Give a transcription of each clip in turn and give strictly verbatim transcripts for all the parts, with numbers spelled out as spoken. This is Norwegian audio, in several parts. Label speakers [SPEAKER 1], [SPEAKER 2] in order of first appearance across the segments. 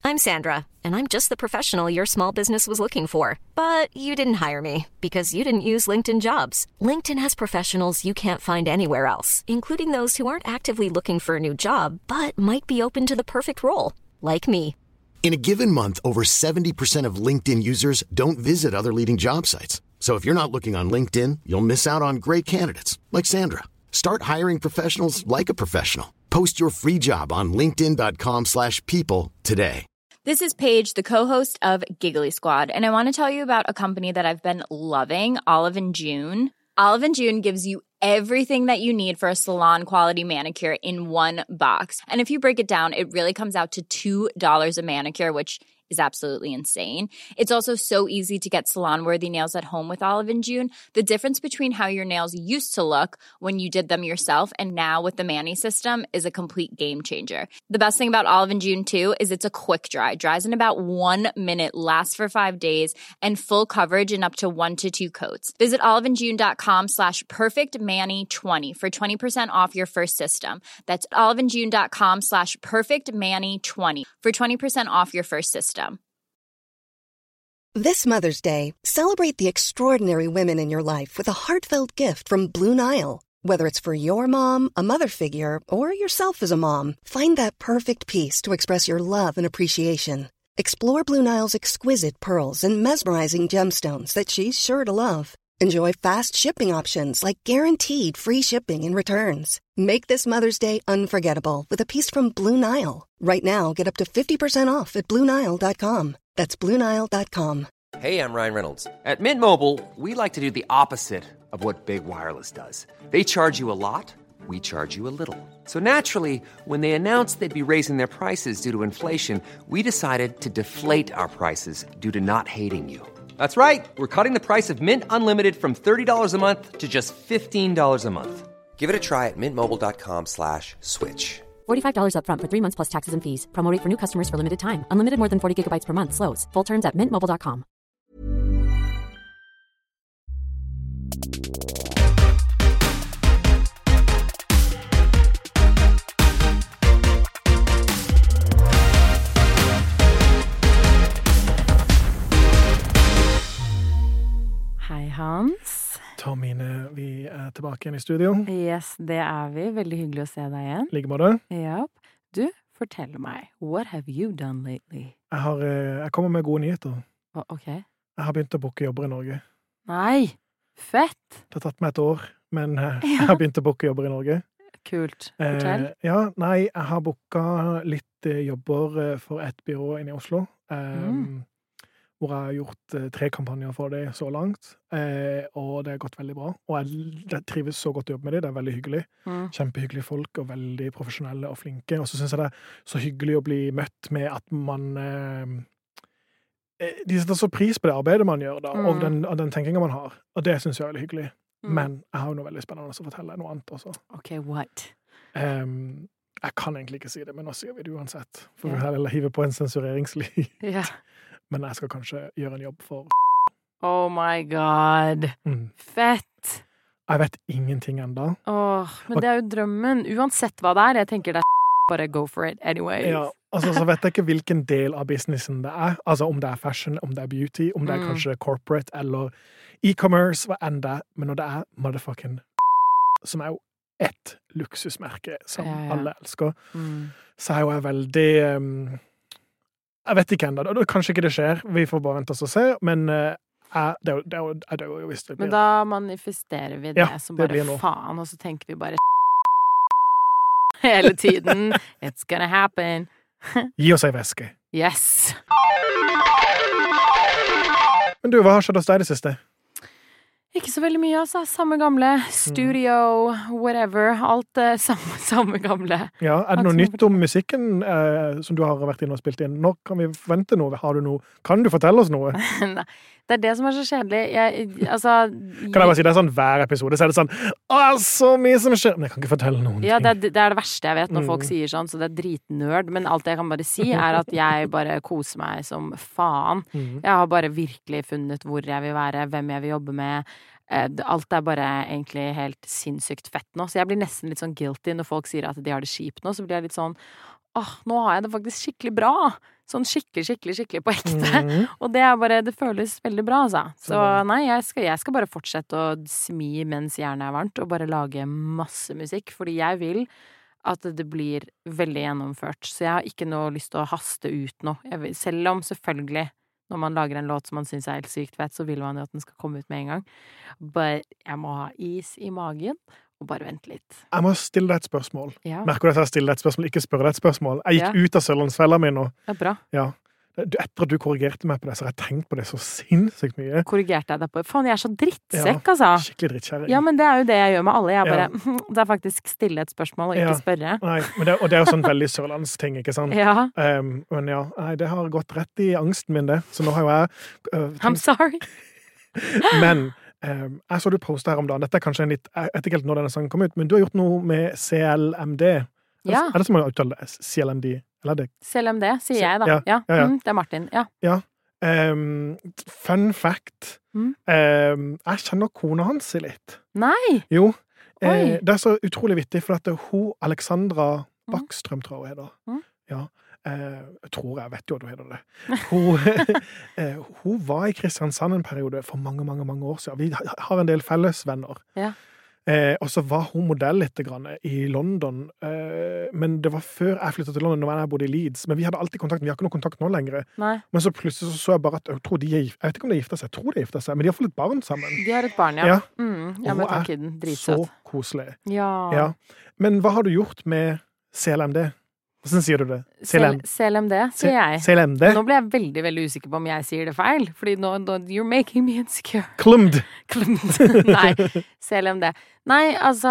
[SPEAKER 1] I'm Sandra, and I'm just the professional your small business was looking for. But you didn't hire me because you didn't use LinkedIn Jobs. LinkedIn has professionals you can't find anywhere else, including those who aren't actively looking for a new job, but might be open to the perfect role, like me.
[SPEAKER 2] In a given month, over seventy percent of LinkedIn users don't visit other leading job sites. So if you're not looking on LinkedIn, you'll miss out on great candidates like Sandra. Start hiring professionals like a professional. Post your free job on linkedin.com slash people today.
[SPEAKER 3] This is Paige, the co-host of Giggly Squad, and I want to tell you about a company that I've been loving, Olive and June. Olive and June gives you everything that you need for a salon-quality manicure in one box. And if you break it down, it really comes out to two dollars a manicure, which is absolutely insane. It's also so easy to get salon-worthy nails at home with Olive and June. The difference between how your nails used to look when you did them yourself and now with the Mani system is a complete game changer. The best thing about Olive and June, too, is it's a quick dry. Dries in about one minute, lasts for five days, and full coverage in up to one to two coats. Visit oliveandjune.com slash perfectmani20 for twenty percent off your first system. That's oliveandjune.com slash perfectmani20 for twenty percent off your first system.
[SPEAKER 4] This Mother's Day, celebrate the extraordinary women in your life with a heartfelt gift from Blue Nile. Whether it's for your mom, a mother figure, or yourself as a mom, find that perfect piece to express your love and appreciation. Explore Blue Nile's exquisite pearls and mesmerizing gemstones that she's sure to love. Enjoy fast shipping options like guaranteed free shipping and returns. Make this Mother's Day unforgettable with a piece from Blue Nile. Right now, get up to fifty percent off at blue nile dot com. That's blue nile dot com.
[SPEAKER 5] Hey, I'm Ryan Reynolds. At Mint Mobile, we like to do the opposite of what Big Wireless does. They charge you a lot, we charge you a little. So naturally, when they announced they'd be raising their prices due to inflation, we decided to deflate our prices due to not hating you. That's right. We're cutting the price of Mint Unlimited from thirty dollars a month to just fifteen dollars a month. Give it a try at mintmobile.com slash switch.
[SPEAKER 6] forty-five dollars up front for three months plus taxes and fees. Promo rate for new customers for limited time. Unlimited more than forty gigabytes per month. Slows full terms at mint mobile dot com.
[SPEAKER 7] Hei, Hans.
[SPEAKER 8] Tomine, vi er tilbake igjen i studio.
[SPEAKER 7] Yes, det er vi. Veldig hyggelig å se deg igjen.
[SPEAKER 8] Like måte.
[SPEAKER 7] Ja. Du, fortell meg. What have you done lately?
[SPEAKER 8] Jeg, har, jeg kommer med gode nyheter.
[SPEAKER 7] Oh, ok.
[SPEAKER 8] Jeg har begynt å booke jobber i Norge.
[SPEAKER 7] Nei, fett!
[SPEAKER 8] Det har tatt meg et år, men jeg har begynt å booke jobber i Norge.
[SPEAKER 7] Kult. Fortell.
[SPEAKER 8] Eh, ja, nei, jeg har booket litt jobber for et byrå inne i Oslo. Eh, mm. Hvor jeg har gjort eh, tre kampanjer for det så langt, eh, og det har gått veldig bra. Og jeg, jeg trives så godt å jobbe med det, det er veldig hyggelig. Mm. Kjempehyggelige folk, og veldig profesjonelle og flinke. Og så synes jeg det er så hyggelig å bli møtt med at man... Eh, de setter så pris på det arbeidet man gjør, da, mm. og den, den tenkingen man har. Og det synes jeg er veldig hyggelig. Mm. Men jeg har jo noe veldig spennende å fortelle noe annet også.
[SPEAKER 7] Ok, what?
[SPEAKER 8] Um, jeg kan egentlig ikke si det, men nå sier vi det uansett. For yeah. vi heller hive på en sensureringslig. Ja. Men jeg skal kanskje gjøre en jobb for
[SPEAKER 7] Oh my god. Mm. Fett.
[SPEAKER 8] Jeg vet ingenting enda.
[SPEAKER 7] Åh, men det er jo drømmen. Uansett hva det er, jeg tenker det er bare go for it anyway.
[SPEAKER 8] Ja, altså så vet jeg ikke hvilken del av businessen det er. Altså om det er fashion, om det er beauty, om det er mm. kanskje corporate eller e-commerce, hva enn det er. Men når det er motherfucking som er jo ett luksusmerke som ja, ja. alle elsker, mm. så er jo jeg veldig... Um, Jeg vet ikke enda, kanskje ikke det skjer, vi får bare vente oss og se, men uh, det er jo, det er jo, det er jo visst det blir.
[SPEAKER 7] Men da manifesterer vi det ja, som bare det faen, og så tenker vi bare hele tiden, it's gonna happen.
[SPEAKER 8] Gi oss ei veske.
[SPEAKER 7] Yes.
[SPEAKER 8] Men du, hva har skjedd hos deg det siste?
[SPEAKER 7] Ikke så veldig mye, altså. Samme gamle. Studio, whatever. Alt eh, samme, samme gamle.
[SPEAKER 8] Ja, er det noe nytt om musikken eh, som du har vært inne og spilt inn? Når kan vi forvente noe? Har du noe? Kan du fortelle oss noe?
[SPEAKER 7] Nei, det er det som er så kjedelig. Jeg, altså...
[SPEAKER 8] Kan jeg bare si, det er sånn hver episode, så er det sånn, å, så mye som skjer. Men jeg kan ikke fortelle noen
[SPEAKER 7] ja,
[SPEAKER 8] ting.
[SPEAKER 7] Ja, det, det er det verste jeg vet når mm. folk sier sånn, så det er dritnerd. Men alt jeg kan bare si er at jeg bare koser meg som faen. Mm. Jeg har bare virkelig funnet hvor jeg vil være, hvem jeg vil jobbe med. Alt er bare egentlig helt sinnssykt fett nå. Så jeg blir nesten litt sånn guilty når folk sier at de har det kjipt nå. Så blir jeg litt sånn, åh, nå har jeg det faktisk skikkelig bra. sånn skikkelig, skikkelig, skikkelig på ekte. Mm. Og det er bare, det føles veldig bra, altså. Så nei, jeg skal, jeg skal bare fortsette å smi mens jernet er varmt, og bare lage masse musikk, fordi jeg vil at det blir veldig gjennomført. Så jeg har ikke noe lyst til å haste ut nå. Jeg vil, selv om selvfølgelig, når man lager en låt som man synes er helt sykt fett, så vil man jo at den skal komme ut med en gang. But jeg må ha is i magen, og bare vente litt.
[SPEAKER 8] Jeg må stille deg et spørsmål.
[SPEAKER 7] Ja.
[SPEAKER 8] Merker du at jeg stiller deg et spørsmål, ikke spørre deg et spørsmål? Jeg gikk ja. ut av Sørlandsfella mi nå.
[SPEAKER 7] Ja, bra.
[SPEAKER 8] Ja. Etter at du korrigerte meg på det, så har jeg tenkt på det så sinnssykt mye.
[SPEAKER 7] Korrigerte jeg deg på? Faen, jeg er så drittsekk,
[SPEAKER 8] ja,
[SPEAKER 7] altså.
[SPEAKER 8] Skikkelig drittkjæring.
[SPEAKER 7] Ja, men det er jo det jeg gjør med alle. Jeg bare, ja. det er faktisk stille et spørsmål, og ikke
[SPEAKER 8] ja. spørre. Nei, men det, og det er jo sånn veldig sørlandsting, ikke sant?
[SPEAKER 7] Ja.
[SPEAKER 8] Um, men ja, nei, det har gått rett i angsten min, det. Så nå har jo jeg... Uh, tenkt...
[SPEAKER 7] I'm sorry.
[SPEAKER 8] men... Um, jeg så du postet her om dagen. Dette er kanskje en litt... Jeg vet ikke helt når denne sangen kom ut, men du har gjort noe med C L M D.
[SPEAKER 7] Ja.
[SPEAKER 8] Er det som man uttaler det? C L M D? Eller er det?
[SPEAKER 7] C L M D, sier jeg da.
[SPEAKER 8] Ja,
[SPEAKER 7] ja.
[SPEAKER 8] ja, ja.
[SPEAKER 7] Mm, det er Martin, ja.
[SPEAKER 8] Ja. Um, fun fact. Mm. Um, jeg kjenner kona hans litt.
[SPEAKER 7] Nei!
[SPEAKER 8] Jo. Eh, det er så utrolig vittig, for at det er hun, Alexandra Backstrøm, tror jeg da. Mm. Ja. Eh, jeg tror jeg vet jo at hun heter det. Hun, eh, hun var i Kristiansand en periode for mange, mange, mange år siden. Vi har en del fellesvenner. Ja. Eh, og så var hun modell litt grann i London, eh, men det var før jeg flyttet til London, når jeg bodde i Leeds, men vi hadde alltid kontakt, vi har ikke noe kontakt nå lenger. Nei. Men så plutselig så, så jeg bare at jeg tror de er, jeg vet ikke om de gifter seg, jeg tror de gifter seg, men de har fått et barn sammen.
[SPEAKER 7] De har et barn, ja.
[SPEAKER 8] Ja,
[SPEAKER 7] mm, ja
[SPEAKER 8] og hun er så koselig.
[SPEAKER 7] Ja.
[SPEAKER 8] Ja. Men hva har du gjort med C L M D? Hvordan sier du det?
[SPEAKER 7] C L M D, sier jeg.
[SPEAKER 8] C L M D?
[SPEAKER 7] Nå ble jeg veldig, veldig usikker på om jeg sier det feil, fordi nå, nå you're making me insecure.
[SPEAKER 8] Klumd!
[SPEAKER 7] Klumd. Nei, C L M D. Nei, altså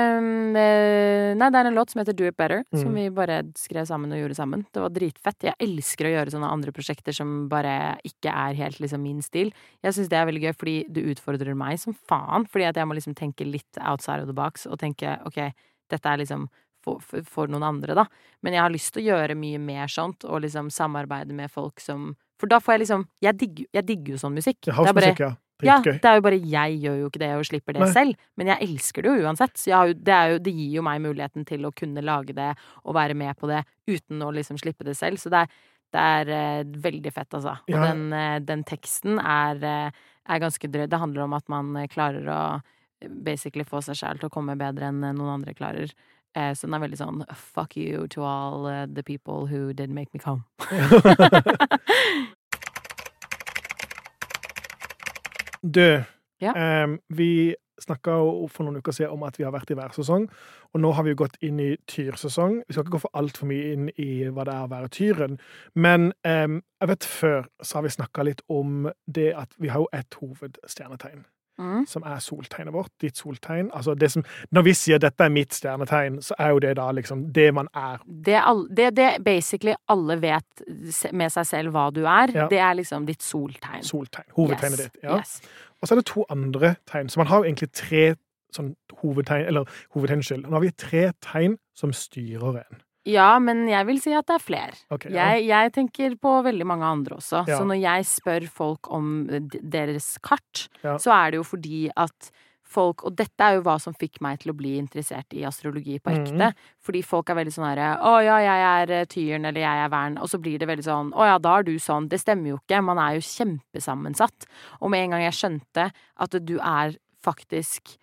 [SPEAKER 7] Nei, det er en låt som heter Do It Better, mm. som vi bare skrev sammen og gjorde sammen. Det var dritfett. Jeg elsker å gjøre sånne andre prosjekter som bare ikke er helt liksom min stil. Jeg synes det er veldig gøy, fordi det utfordrer meg som faen, fordi at jeg må liksom tenke litt outside of the box, og tenke, ok, dette er liksom For, for, for noen andre, da. Men jeg har lyst til å gjøre mye mer sånt, og liksom samarbeide med folk som... For da får jeg liksom... Jeg digger, jeg digger jo sånn musikk.
[SPEAKER 8] Det er housemusikk, ja.
[SPEAKER 7] Ja, det er jo bare... Jeg gjør jo ikke det, og slipper det Nei. selv. Men jeg elsker det jo uansett. Så jeg har jo, det, er jo, det gir jo meg muligheten til å kunne lage det, og være med på det, uten å liksom slippe det selv. Så det er, det er uh, veldig fett, altså. Og ja. den, uh, den teksten er, uh, er ganske drøy. Det handler om at man uh, klarer å basically få seg selv til å komme bedre enn uh, noen andre klarer. Eh, så den er veldig sånn fuck you to all uh, the people who did make me come.
[SPEAKER 8] Du,
[SPEAKER 7] ja.
[SPEAKER 8] um, vi snakket jo for noen uker siden om at vi har vært i værsesong, og nå har vi jo gått inn i tyrsesong. Vi skal ikke gå for alt for mye inn i hva det er å være tyren, men um, jeg vet før så har vi snakket litt om det at vi har jo et hovedstjernetegn. Mm. Som er soltegnet vårt, ditt soltegn. Altså det som, når vi sier dette er mitt stjernetegn, så er jo det da liksom det man er.
[SPEAKER 7] Det, all, det, det basically alle vet med seg selv hva du er, ja. Det er liksom ditt soltegn.
[SPEAKER 8] Soltegn, hovedtegnet
[SPEAKER 7] yes.
[SPEAKER 8] ditt. Ja.
[SPEAKER 7] Yes.
[SPEAKER 8] Og så er det to andre tegn, så man har jo egentlig tre sånn hovedtegn, eller hovedtegn skyld. Nå har vi tre tegn som styrer en.
[SPEAKER 7] Ja, men jeg vil si at det er flere.
[SPEAKER 8] Okay, ja.
[SPEAKER 7] jeg, jeg tenker på veldig mange andre også.
[SPEAKER 8] Ja.
[SPEAKER 7] Så når jeg spør folk om deres kart,
[SPEAKER 8] ja.
[SPEAKER 7] så er det jo fordi at folk, og dette er jo hva som fikk meg til å bli interessert i astrologi på ekte, mm. fordi folk er veldig sånn her, å ja, jeg er tyren, eller jeg er vern, og så blir det veldig sånn, å ja, da er du sånn. Det stemmer jo ikke, man er jo kjempesammensatt. Og med en gang jeg skjønte at du er faktisk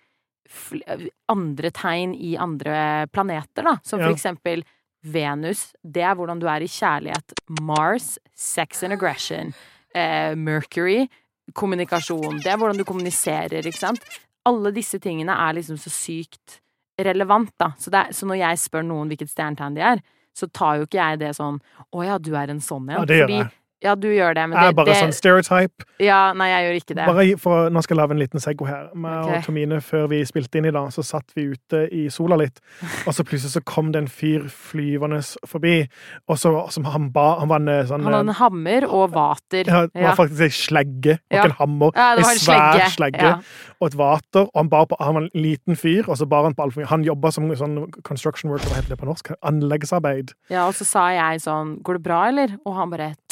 [SPEAKER 7] andre tegn i andre planeter, da, som for
[SPEAKER 8] ja.
[SPEAKER 7] eksempel Venus, det er hvordan du er i kjærlighet. Mars, sex and aggression. Eh, Mercury, kommunikasjon. Det er hvordan du kommuniserer, ikke sant? Alle disse tingene er liksom så sykt relevant, da. Så, det er, så når jeg spør noen hvilket stjernetegn de er, så tar jo ikke jeg det sånn, å ja, du er en sånn en.
[SPEAKER 8] Ja, det gjør
[SPEAKER 7] fordi
[SPEAKER 8] jeg.
[SPEAKER 7] Ja, du gjør det, men
[SPEAKER 8] det
[SPEAKER 7] det...
[SPEAKER 8] er bare
[SPEAKER 7] det,
[SPEAKER 8] sånn stereotype.
[SPEAKER 7] Ja, nei, jeg gjør ikke det.
[SPEAKER 8] Bare for, nå skal jeg lave en liten seggo her. Meg
[SPEAKER 7] okay.
[SPEAKER 8] og Tomine, før vi spilte inn i dag, så satt vi ute i sola litt, og så plutselig så kom det en fyr flyvende forbi, og så som han ba, han var en sånn...
[SPEAKER 7] Han hadde en hammer og vater.
[SPEAKER 8] Ja, det var ja. faktisk en slegge, og
[SPEAKER 7] ja.
[SPEAKER 8] en hammer,
[SPEAKER 7] ja,
[SPEAKER 8] en svær slegge, slegge
[SPEAKER 7] ja.
[SPEAKER 8] og et vater, og han, bar på, han var en liten fyr, og så bar han på alt for mye. Han jobbet som sånn construction worker, hva heter det på norsk? Anleggsarbeid.
[SPEAKER 7] Ja, og så sa jeg sånn, går det bra, eller? Og han bare,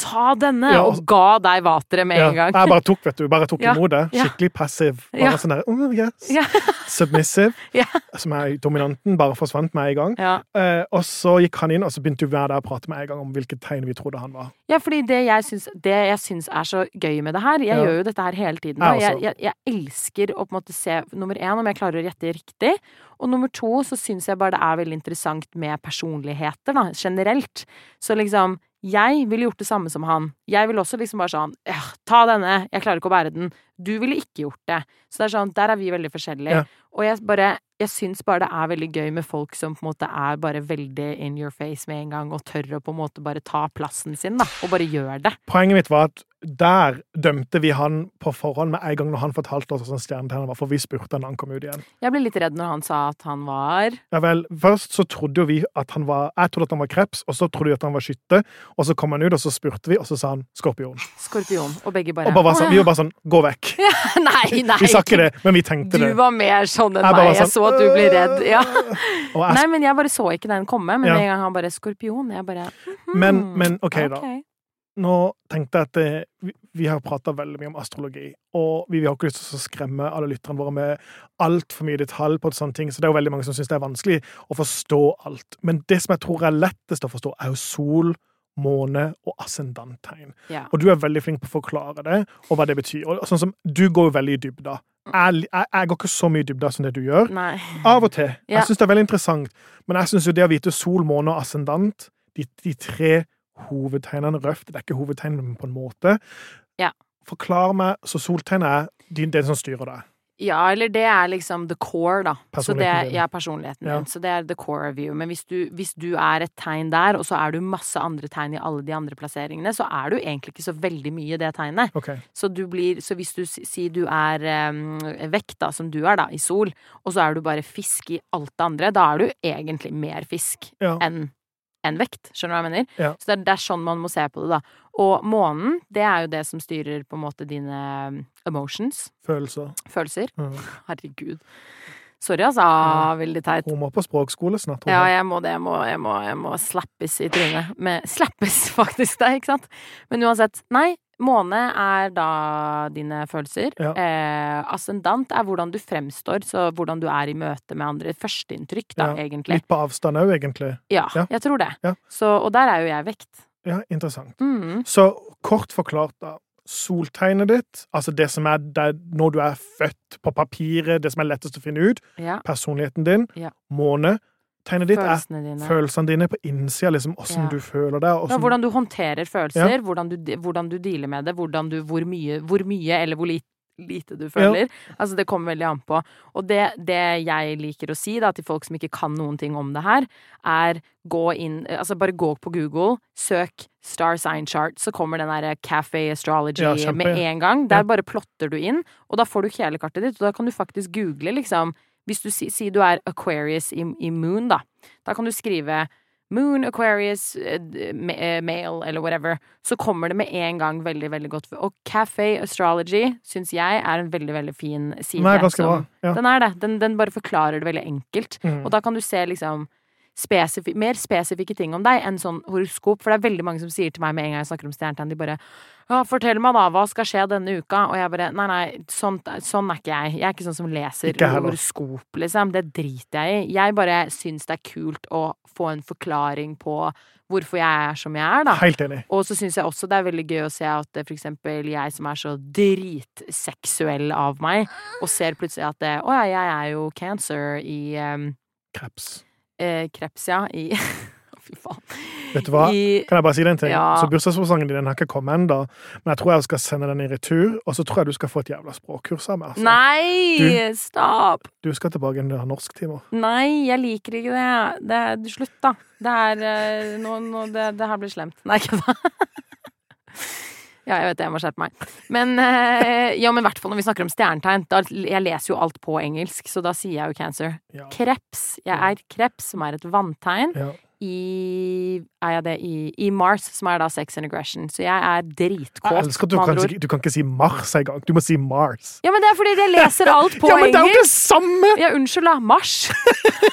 [SPEAKER 7] ta denne,
[SPEAKER 8] Ja,
[SPEAKER 7] og ga deg vateret med
[SPEAKER 8] ja,
[SPEAKER 7] en gang.
[SPEAKER 8] jeg bare tok, vet du, bare tok
[SPEAKER 7] Ja,
[SPEAKER 8] imot det.
[SPEAKER 7] ja.
[SPEAKER 8] Skikkelig passiv. Bare
[SPEAKER 7] Ja.
[SPEAKER 8] sånn der, oh, yes.
[SPEAKER 7] Ja.
[SPEAKER 8] Submissive,
[SPEAKER 7] Ja.
[SPEAKER 8] som er dominanten, bare forsvant med en gang.
[SPEAKER 7] Ja.
[SPEAKER 8] Eh, og så gikk han inn, og så begynte vi hver dag å prate med en gang om hvilket tegn vi trodde han var.
[SPEAKER 7] Ja, fordi det jeg syns, det jeg syns er så gøy med det her, jeg
[SPEAKER 8] Ja.
[SPEAKER 7] gjør jo dette her hele tiden.
[SPEAKER 8] Jeg
[SPEAKER 7] Og jeg,
[SPEAKER 8] også.
[SPEAKER 7] jeg, jeg elsker å på en måte se, nummer én, om jeg klarer å gjette riktig, og nummer to, så syns jeg bare det er veldig interessant med personligheter, da, generelt. Så liksom, jeg ville gjort det samme som han. Jeg ville også liksom bare sånn, «Øh, ta denne, jeg klarer ikke å bære den. Du ville ikke gjort det. Så det er sånn, der er vi veldig forskjellige.
[SPEAKER 8] Ja.
[SPEAKER 7] Og jeg bare, jeg syns bare det er veldig gøy med folk som på en måte er bare veldig in your face med en gang, og tør å på en måte bare ta plassen sin, da, og bare gjør det.
[SPEAKER 8] Poenget mitt var at der dømte vi han på forhånd med en gang når han fortalte oss hvordan stjernetegnet var, for vi spurte han når han kom ut igjen.
[SPEAKER 7] Jeg ble litt redd når han sa at han var
[SPEAKER 8] Ja vel, først så trodde jo vi at han var, jeg trodde at han var kreps, og så trodde vi at han var skytte, og så kom han ut, og så spurte vi, og så sa han skorpion.
[SPEAKER 7] skorpion, og begge bare
[SPEAKER 8] Og bare var
[SPEAKER 7] «Å,
[SPEAKER 8] sånn,
[SPEAKER 7] ja».
[SPEAKER 8] vi var bare sånn, gå vekk.
[SPEAKER 7] Nei, nei.
[SPEAKER 8] Vi sa ikke det, men vi tenkte det.
[SPEAKER 7] Du var mer sånn enn
[SPEAKER 8] Jeg bare
[SPEAKER 7] meg. Jeg
[SPEAKER 8] var
[SPEAKER 7] så at du ble redd. Ja.
[SPEAKER 8] Og jeg,
[SPEAKER 7] Nei, men jeg bare så ikke den komme, men
[SPEAKER 8] Ja.
[SPEAKER 7] med en gang han bare skorpion, jeg bare mhm,
[SPEAKER 8] men, men ok da.
[SPEAKER 7] ok.
[SPEAKER 8] Nå tenkte jeg at det, vi, vi har pratet veldig mye om astrologi, og vi, vi har ikke lyst til å skremme alle lytterne våre med alt for mye detalj på sånne ting, så det er jo veldig mange som synes det er vanskelig å forstå alt. Men det som jeg tror er lettest å forstå, er jo sol, måne og ascendanttegn.
[SPEAKER 7] Ja.
[SPEAKER 8] Og du er veldig flink på å forklare det, og hva det betyr. Og sånn som, du går jo veldig i dybda. Jeg, jeg, jeg går ikke så mye i dybda som det du gjør.
[SPEAKER 7] Nei.
[SPEAKER 8] Av og til.
[SPEAKER 7] Ja.
[SPEAKER 8] Jeg synes det er veldig interessant. Men jeg synes jo det å vite sol, måne og ascendant, de, de tre hovedtegnene røft, det er ikke hovedtegnene, men på en måte.
[SPEAKER 7] Ja.
[SPEAKER 8] Forklar meg, så soltegnet er det, det som styrer deg.
[SPEAKER 7] Ja, eller det er liksom the core, da. Så det,
[SPEAKER 8] Personligheten din.
[SPEAKER 7] ja, personligheten
[SPEAKER 8] Ja.
[SPEAKER 7] din. Så det er the core of you. Men hvis du, hvis du er et tegn der, og så er du masse andre tegn i alle de andre plasseringene, så er du egentlig ikke så veldig mye det tegnet.
[SPEAKER 8] Ok.
[SPEAKER 7] Så du blir, så hvis du si- sier du er um, vekt, da, som du er, da, i sol, og så er du bare fisk i alt det andre, da er du egentlig mer fisk
[SPEAKER 8] Ja.
[SPEAKER 7] enn enn vekt. Skjønner du hva jeg mener?
[SPEAKER 8] Ja.
[SPEAKER 7] Så det er, det er sånn man må se på det, da. Og månen, det er jo det som styrer på en måte dine um, emotions,
[SPEAKER 8] Følelser.
[SPEAKER 7] følelser.
[SPEAKER 8] Mm.
[SPEAKER 7] Herregud. Sorry, altså. Veldig teit.
[SPEAKER 8] Hun må på språkskole snart. hun.
[SPEAKER 7] Ja, jeg må det. Jeg må, jeg må, jeg må slappes i trynet. Med, slappes, faktisk, det, ikke sant? Men uansett, nei. Måne er da dine følelser.
[SPEAKER 8] Ja.
[SPEAKER 7] Eh, ascendant er hvordan du fremstår, så hvordan du er i møte med andre. Førsteinntrykk, da,
[SPEAKER 8] Ja.
[SPEAKER 7] egentlig.
[SPEAKER 8] Litt på avstand òg, egentlig.
[SPEAKER 7] Ja,
[SPEAKER 8] Ja.
[SPEAKER 7] jeg tror det.
[SPEAKER 8] Ja.
[SPEAKER 7] Så, og der er jo jeg vekt.
[SPEAKER 8] Ja, interessant.
[SPEAKER 7] Mm.
[SPEAKER 8] Så kort forklart, da. Soltegnet ditt, altså det som er der når du er født på papiret, det som er lettest å finne ut,
[SPEAKER 7] Ja.
[SPEAKER 8] personligheten din,
[SPEAKER 7] Ja.
[SPEAKER 8] måne. Tegnet ditt er
[SPEAKER 7] Følelsene dine.
[SPEAKER 8] følelsene dine på innsida, liksom åssen
[SPEAKER 7] Ja.
[SPEAKER 8] du føler deg.
[SPEAKER 7] Ja,
[SPEAKER 8] Hvordan,
[SPEAKER 7] hvordan du håndterer følelser,
[SPEAKER 8] Ja.
[SPEAKER 7] hvordan, du, hvordan du dealer med det, hvordan du, hvor, mye, hvor mye eller hvor lite, lite du føler. Altså, det kommer veldig an på. Og det, det jeg liker å si da, til folk som ikke kan noen ting om det her, er gå inn, altså bare gå på Google, søk Star Sign Chart, så kommer den der Cafe Astrology
[SPEAKER 8] Ja, kjempe.
[SPEAKER 7] med en gang. Der
[SPEAKER 8] Ja.
[SPEAKER 7] bare plotter du inn, og da får du hele kartet ditt, og da kan du faktisk google, liksom, hvis du sier si du er Aquarius i, i Moon, da. Da kan du skrive Moon, Aquarius, eh, ma- eh, Male, eller whatever. Så kommer det med en gang veldig, veldig godt. Og Cafe Astrology syns jeg er en veldig, veldig fin side.
[SPEAKER 8] Den er ganske
[SPEAKER 7] som-
[SPEAKER 8] bra, ja.
[SPEAKER 7] Den er det. Den, den bare forklarer det veldig enkelt.
[SPEAKER 8] Mm.
[SPEAKER 7] Og da kan du se liksom spesifi- mer spesifikke ting om deg enn sånn horoskop. For det er veldig mange som sier til meg med en gang jeg snakker om stjernetegn, de bare ja, fortell meg da, hva skal skje denne uka? Og jeg bare, nei, nei, sånn, sånn er ikke jeg. Jeg er ikke sånn som leser
[SPEAKER 8] Ikke heller.
[SPEAKER 7] horoskop, liksom. Det driter jeg i. Jeg bare syns det er kult å få en forklaring på hvorfor jeg er som jeg er, da.
[SPEAKER 8] Helt enig.
[SPEAKER 7] Og så syns jeg også det er veldig gøy å se at det, for eksempel jeg som er så dritseksuell av meg, og ser plutselig at det, å ja, jeg er jo cancer i um,
[SPEAKER 8] Kreps.
[SPEAKER 7] eh, kreps, ja. I Fy faen.
[SPEAKER 8] Vet du hva?
[SPEAKER 7] I,
[SPEAKER 8] Kan jeg bare si den ting?
[SPEAKER 7] Ja.
[SPEAKER 8] Så bursdagspresangen din den har ikke kommet ennå, men jeg tror jeg skal sende den i retur, og så tror jeg du skal få et jævla språkkurs av meg. Altså.
[SPEAKER 7] nei! Stopp!
[SPEAKER 8] Du skal tilbake inn og ha norsktimer.
[SPEAKER 7] Nei, jeg liker ikke det. det er, slutt, da. Det er eh, nå, nå, det, det her blir slemt. Nei, ikke da. Ja, jeg vet det, jeg må skjerpe meg. Men eh, ja, men i hvert fall når vi snakker om stjernetegn, da, jeg leser jo alt på engelsk, så da sier jeg jo cancer.
[SPEAKER 8] Ja.
[SPEAKER 7] Kreps. Jeg er kreps, som er et vanntegn.
[SPEAKER 8] Ja.
[SPEAKER 7] I, er jeg det i, i Mars, som er da sex and aggression. Så jeg er dritkåt.
[SPEAKER 8] Jeg elsker at du
[SPEAKER 7] med
[SPEAKER 8] kan,
[SPEAKER 7] andre
[SPEAKER 8] ikke,
[SPEAKER 7] ord.
[SPEAKER 8] du kan ikke si Mars engang. Du må si Mars.
[SPEAKER 7] Ja, men det er fordi jeg leser alt på
[SPEAKER 8] Ja, men det er jo det
[SPEAKER 7] engelsk.
[SPEAKER 8] samme!
[SPEAKER 7] Ja, unnskyld da. Mars.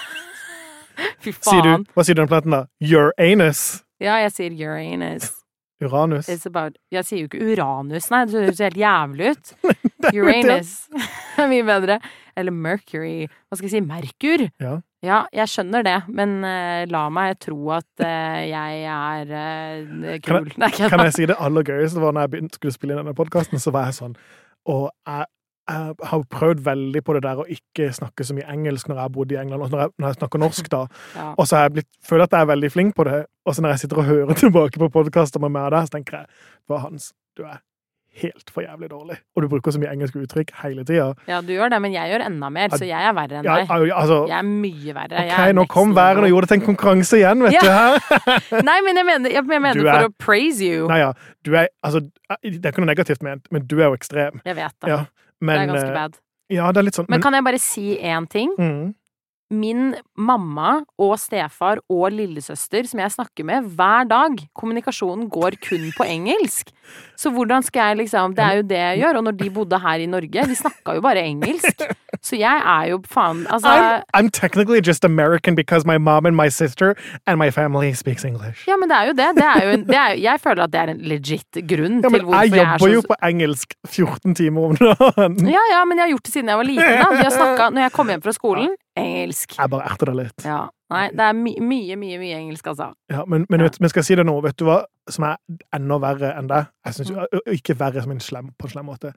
[SPEAKER 7] Fy
[SPEAKER 8] Sier
[SPEAKER 7] faen.
[SPEAKER 8] du, hva sier du om planeten da? Your anus.
[SPEAKER 7] Ja, jeg sier Uranus.
[SPEAKER 8] Uranus.
[SPEAKER 7] It's about, jeg sier jo ikke Uranus, nei, det høres helt jævlig ut. Uranus er mye bedre. Eller Mercury, hva skal jeg si, Merkur.
[SPEAKER 8] Ja.
[SPEAKER 7] Ja, jeg skjønner det, men uh, la meg tro at uh, jeg er uh, kul.
[SPEAKER 8] Kan jeg, kan jeg si det aller gøyeste var når jeg begynte, skulle spille inn denne podcasten, så var jeg sånn, og jeg jeg har prøvd veldig på det der å ikke snakke så mye engelsk når jeg har bodd i England, og når jeg, når jeg snakker norsk da.
[SPEAKER 7] Ja.
[SPEAKER 8] Og så har jeg blitt, føler at jeg er veldig flink på det, og så når jeg sitter og hører tilbake på podcaster med meg der, så tenker jeg, hva Hans, du er helt for jævlig dårlig. Og du bruker så mye engelske uttrykk hele tiden.
[SPEAKER 7] Ja, du gjør det, men jeg gjør enda mer, så jeg er verre enn
[SPEAKER 8] ja,
[SPEAKER 7] deg.
[SPEAKER 8] Altså,
[SPEAKER 7] jeg er mye verre.
[SPEAKER 8] Ok, nå kom væren og gjorde det til en konkurranse igjen, vet ja. du her.
[SPEAKER 7] Nei, men jeg mener, jeg mener er, for å praise you.
[SPEAKER 8] Nei, ja, du er, altså, det er ikke noe negativt ment, men du er jo ekstrem.
[SPEAKER 7] Jeg vet det.
[SPEAKER 8] Ja, men,
[SPEAKER 7] det er ganske bad.
[SPEAKER 8] Ja, det er litt sånn.
[SPEAKER 7] Men, men kan jeg bare si en ting?
[SPEAKER 8] Mm.
[SPEAKER 7] Min mamma og stefar og lillesøster som jeg snakker med hver dag, kommunikasjonen går kun på engelsk. Så hvordan skal jeg liksom, det er jo det jeg gjør, og når de bodde her i Norge, de snakket jo bare engelsk. Så jeg er jo faen, altså...
[SPEAKER 8] I'm, I'm technically just American because my mom and my sister and my family speaks English.
[SPEAKER 7] Ja, men det er jo det. det, er jo, det er, jeg føler at det er en legit grunn ja, til hvorfor jeg er så...
[SPEAKER 8] Jeg jobber jo på engelsk fjorten timer om dagen.
[SPEAKER 7] Ja, ja, men jeg har gjort det siden jeg var liten da. Vi har snakket, når jeg kom hjem fra skolen, engelsk.
[SPEAKER 8] Jeg bare erter det litt.
[SPEAKER 7] Ja, nei, det er my mye, mye, mye engelsk, altså.
[SPEAKER 8] Ja, men, men, vet, men skal jeg si det nå, vet du hva som er enda verre enn det? Jeg synes jo, ikke verre som en slem, på en slem måte.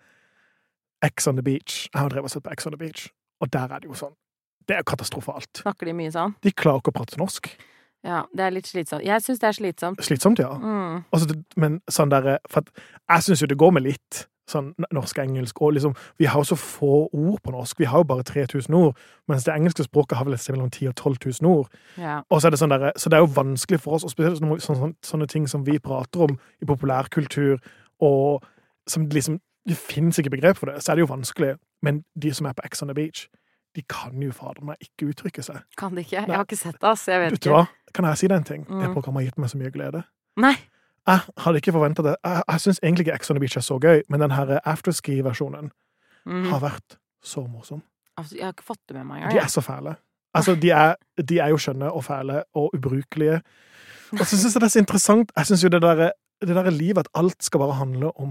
[SPEAKER 8] X on the Beach. Jeg har drevet og sett på X on the Beach. Og der er det jo sånn. Det er katastrofalt.
[SPEAKER 7] Snakker de mye sånn?
[SPEAKER 8] De klarer ikke å prate norsk.
[SPEAKER 7] Ja, det er litt slitsomt. Jeg synes det er slitsomt.
[SPEAKER 8] Slitsomt, ja.
[SPEAKER 7] Mm.
[SPEAKER 8] Altså, men sånn der, for at jeg synes jo det går med litt sånn norsk-engelsk, og liksom, vi har jo så få ord på norsk, vi har jo bare tre tusen ord, mens det engelske språket har vel et sted mellom ti og tolv tusen ord.
[SPEAKER 7] Ja.
[SPEAKER 8] Og så er det sånn der, så det er jo vanskelig for oss, og spesielt sånne, sånne, sånne ting som vi prater om i populærkultur, og som liksom, det finnes ikke begrep for det, så er det jo vanskelig, men de som er på X on the Beach, de kan jo fader meg ikke uttrykke seg.
[SPEAKER 7] Kan de ikke? Jeg har ikke sett det, så jeg vet
[SPEAKER 8] ikke. Vet du hva? Kan jeg si det en ting? Mm. Det programmet har gitt meg så mye glede.
[SPEAKER 7] Nei.
[SPEAKER 8] Jeg hadde ikke forventet det. Jeg, jeg synes egentlig ikke X on the Beach er så gøy, men den her afterski-versjonen mm. har vært så morsom.
[SPEAKER 7] Altså, jeg har ikke fått det med meg. Ja.
[SPEAKER 8] De er så fæle. Altså, de er, de er jo skjønne og fæle og ubrukelige. Og så synes jeg det er så interessant. Jeg synes jo det der, det der livet at alt skal bare handle om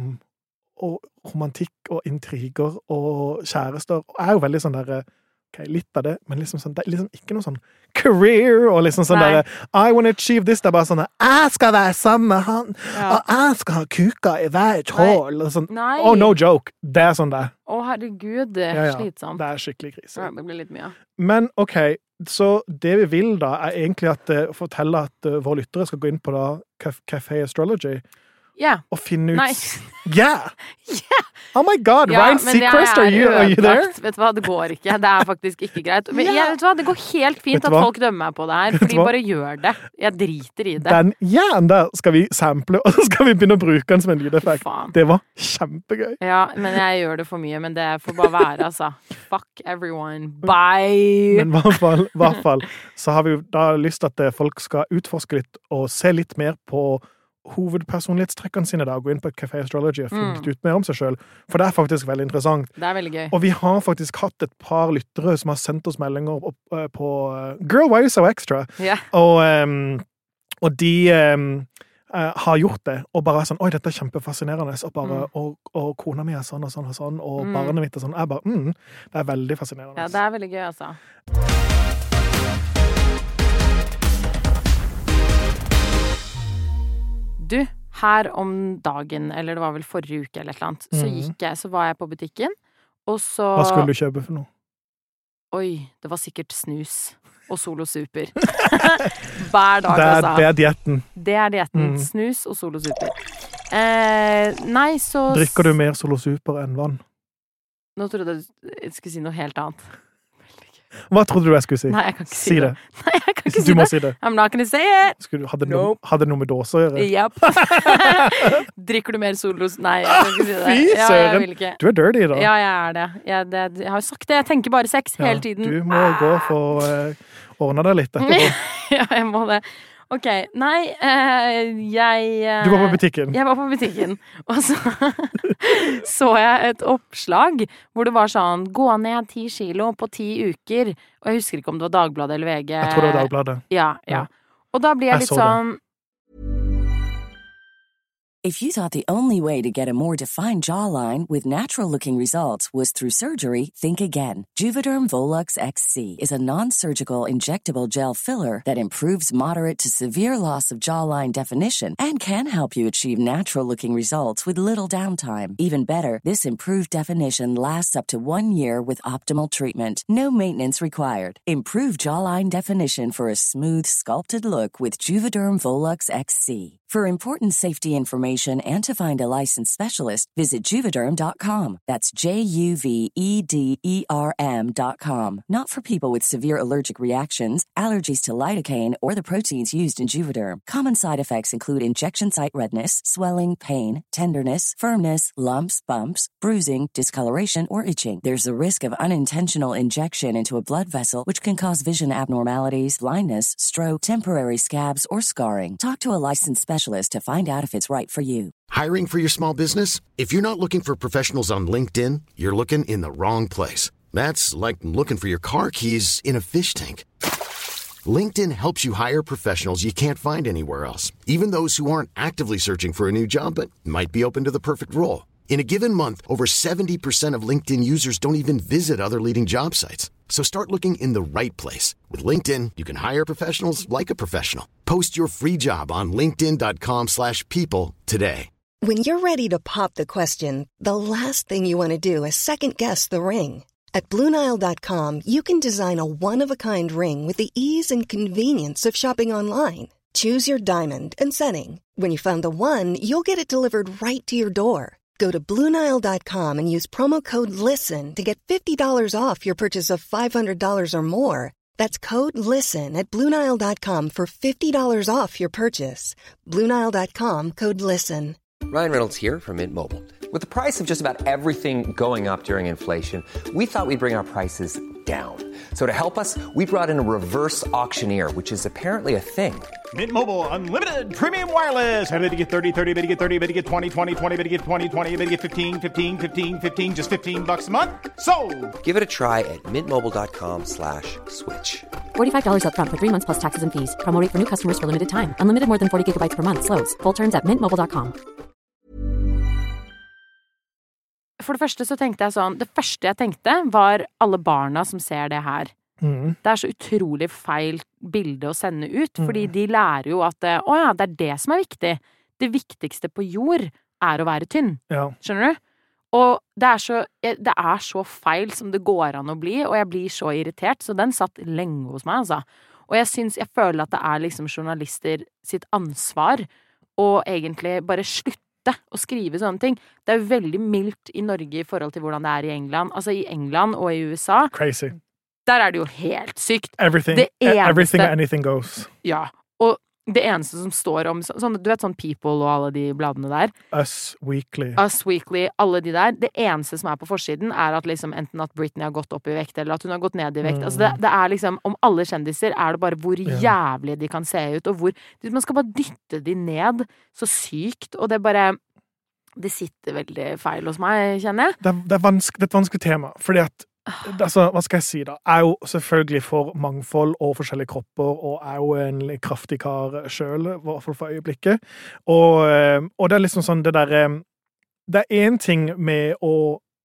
[SPEAKER 8] og romantikk og intriger og kjærester. Og jeg er jo veldig sånn der, ok, litt av det, men liksom sånn, det er liksom ikke noe sånn career, og liksom sånn der, I want to achieve this, det er bare sånn, jeg skal være sammen med han, ja. Og jeg skal ha kuka i hver tål, og sånn,
[SPEAKER 7] Nei.
[SPEAKER 8] Oh, no joke, det er sånn det.
[SPEAKER 7] Å, herregud, det er ja, ja. slitsomt.
[SPEAKER 8] Det er skikkelig krise.
[SPEAKER 7] Ja, det blir litt mye.
[SPEAKER 8] Men, ok, så det vi vil da, er egentlig at uh, fortelle at uh, våre lyttere skal gå inn på da, Café Astrology,
[SPEAKER 7] yeah.
[SPEAKER 8] og finne ut...
[SPEAKER 7] Nei.
[SPEAKER 8] Yeah!
[SPEAKER 7] Yeah!
[SPEAKER 8] Oh my god,
[SPEAKER 7] ja,
[SPEAKER 8] Ryan Seacrest, are you, are you there?
[SPEAKER 7] Vet du hva, det går ikke. Det er faktisk ikke greit. Men yeah. jeg, vet du hva, det går helt fint at folk dømmer meg på det her, for de bare gjør det. Jeg driter i det.
[SPEAKER 8] Den hjernen der skal vi sample, og så skal vi begynne å bruke den som en lydeffekt. Det var kjempegøy.
[SPEAKER 7] Ja, men jeg gjør det for mye, men det får bare være, altså. Fuck everyone. Bye!
[SPEAKER 8] Men i hvert fall, i hvert fall, så har vi jo da lyst til at folk skal utforske litt, og se litt mer på hovedpersonlighetstrekkene sine da, gå inn på Café Astrology og finne mm. ut mer om seg selv, for det er faktisk veldig interessant.
[SPEAKER 7] Det er veldig gøy.
[SPEAKER 8] Og vi har faktisk hatt et par lyttere som har sendt oss meldinger opp, uh, på uh, Girl, why are you so extra?
[SPEAKER 7] Yeah.
[SPEAKER 8] Og, um, og de um, uh, har gjort det, og bare er sånn, oi, dette er kjempefascinerende, og, bare, mm. og, og kona mi er sånn og sånn og sånn, og mm. barnet mitt er sånn, jeg bare, mm, det er veldig fascinerende.
[SPEAKER 7] Ja, det er veldig gøy, altså. Du, her om dagen, eller det var vel forrige uke eller et eller annet, så gikk jeg, så var jeg på butikken, og så...
[SPEAKER 8] Hva skulle du kjøpe for noe?
[SPEAKER 7] Oi, det var sikkert snus og Solo Super. Hver dag,
[SPEAKER 8] det er,
[SPEAKER 7] altså.
[SPEAKER 8] Det er dietten.
[SPEAKER 7] Det er dietten. Mm. Snus og Solo Super. Eh, nei, så...
[SPEAKER 8] Drikker du mer Solo Super enn vann?
[SPEAKER 7] Nå trodde jeg jeg skulle si noe helt annet.
[SPEAKER 8] Hva trodde du jeg skulle si?
[SPEAKER 7] Nei, jeg kan ikke si,
[SPEAKER 8] si
[SPEAKER 7] det.
[SPEAKER 8] det.
[SPEAKER 7] Nei, jeg kan ikke
[SPEAKER 8] du
[SPEAKER 7] si det.
[SPEAKER 8] Du må si det.
[SPEAKER 7] I'm not gonna say it.
[SPEAKER 8] Skulle du, hadde,
[SPEAKER 7] nope.
[SPEAKER 8] no, hadde det noe med dåse å gjøre?
[SPEAKER 7] Japp. Drikker du mer Solos? Nei, jeg kan ikke si det.
[SPEAKER 8] Fy
[SPEAKER 7] ja,
[SPEAKER 8] søren.
[SPEAKER 7] Ikke.
[SPEAKER 8] Du er dirty da.
[SPEAKER 7] Ja, jeg er det. Jeg, det. jeg har jo sagt det. Jeg tenker bare sex ja, hele tiden.
[SPEAKER 8] Du må gå for å uh, ordne deg litt etterpå.
[SPEAKER 7] Ja, jeg må det. Ok, nei, uh, jeg... Uh,
[SPEAKER 8] du var på butikken?
[SPEAKER 7] Jeg var på butikken, og så så jeg et oppslag hvor det var sånn, gå ned ti kilo på ti uker, og jeg husker ikke om det var Dagbladet eller V G.
[SPEAKER 8] Jeg tror det var Dagbladet.
[SPEAKER 7] Ja, ja. Og da blir jeg, jeg litt sånn...
[SPEAKER 9] If you thought the only way to get a more defined jawline with natural-looking results was through surgery, think again. Juvederm Volux X C is a non-surgical injectable gel filler that improves moderate to severe loss of jawline definition and can help you achieve natural-looking results with little downtime. Even better, this improved definition lasts up to one year with optimal treatment. No maintenance required. Improve jawline definition for a smooth, sculpted look with Juvederm Volux X C. For important safety information and to find a licensed specialist, visit Juvederm dot com. That's J U V E D E R M dot com. Not for people with severe allergic reactions, allergies to lidocaine, or the proteins used in Juvederm. Common side effects include injection site redness, swelling, pain, tenderness, firmness, lumps, bumps, bruising, discoloration, or itching. There's a risk of unintentional injection into a blood vessel, which can cause vision abnormalities, blindness, stroke, temporary scabs, or scarring. Talk to a licensed specialist to find out if it's right for you.
[SPEAKER 2] Hiring for your small business? If you're not looking for professionals on LinkedIn, you're looking in the wrong place. That's like looking for your car keys in a fish tank. LinkedIn helps you hire professionals you can't find anywhere else, even those who aren't actively searching for a new job but might be open to the perfect role. In a given month, over seventy percent of LinkedIn users don't even visit other leading job sites. So start looking in the right place. With LinkedIn, you can hire professionals like a professional. Post your free job on linkedin dot com slash people today.
[SPEAKER 4] When you're ready to pop the question, the last thing you want to do is second-guess the ring. At Blue Nile dot com, you can design a one-of-a-kind ring with the ease and convenience of shopping online. Choose your diamond and setting. When you find the one, you'll get it delivered right to your door. Go to Blue Nile dot com and use promo code LISTEN to get fifty dollars off your purchase of five hundred dollars or more. That's code LISTEN at Blue Nile dot com for fifty dollars off your purchase. Blue Nile dot com, code LISTEN.
[SPEAKER 5] Ryan Reynolds here from Mint Mobile. With the price of just about everything going up during inflation, we thought we'd bring our prices down. So to help us, we brought in a reverse auctioneer, which is apparently a thing.
[SPEAKER 10] Mint Mobile Unlimited Premium Wireless. How to get thirty, thirty, how to get thirty, how to get twenty, twenty, twenty, how to get twenty, twenty, how to get fifteen, fifteen, fifteen, fifteen, just fifteen bucks a month? Sold!
[SPEAKER 5] Give it a try at mintmobile.com slash switch.
[SPEAKER 6] forty-five dollars up front for three months plus taxes and fees. Promo rate for new customers for limited time. Unlimited more than forty gigabytes per month. Slows full terms at mint mobile dot com.
[SPEAKER 7] For det første så tenkte jeg sånn, det første jeg tenkte var alle barna som ser det her.
[SPEAKER 8] Mm.
[SPEAKER 7] Det er så utrolig feil bilde å sende ut, fordi de lærer jo at, å ja, det er det som er viktig. Det viktigste på jord er å være tynn.
[SPEAKER 8] Ja.
[SPEAKER 7] Skjønner du? Og det er, så, det er så feil som det går an å bli, og jeg blir så irritert, så den satt lenge hos meg, altså. Og jeg synes, jeg føler at det er liksom journalister sitt ansvar å egentlig bare slutte å skrive sånne ting. Det er jo veldig mildt i Norge i forhold til hvordan det er i England. Altså i England og i U S A.
[SPEAKER 8] Crazy.
[SPEAKER 7] Der er det jo helt sykt.
[SPEAKER 8] Everything,
[SPEAKER 7] det eneste,
[SPEAKER 8] everything and anything goes.
[SPEAKER 7] Ja, og det eneste som står om, sånn, du vet sånn People og alle de bladene der.
[SPEAKER 8] Us Weekly.
[SPEAKER 7] Us Weekly, alle de der. Det eneste som er på forsiden er at liksom enten at Britney har gått opp i vekt, eller at hun har gått ned i vekt. Mm. Altså det, det er liksom, om alle kjendiser er det bare hvor ja. jævlig de kan se ut, og hvor, man skal bare dytte de ned så sykt, og det bare, det sitter veldig feil hos meg, kjenner jeg.
[SPEAKER 8] Det, det, er, vanskelig, det er et vanskelig tema, fordi at altså, hva skal jeg si da? Jeg er jo selvfølgelig for mangfold og forskjellige kropper, og er jo en kraftig kar selv, i hvert fall for øyeblikket. Og, og det er liksom sånn, det der, det er en ting med å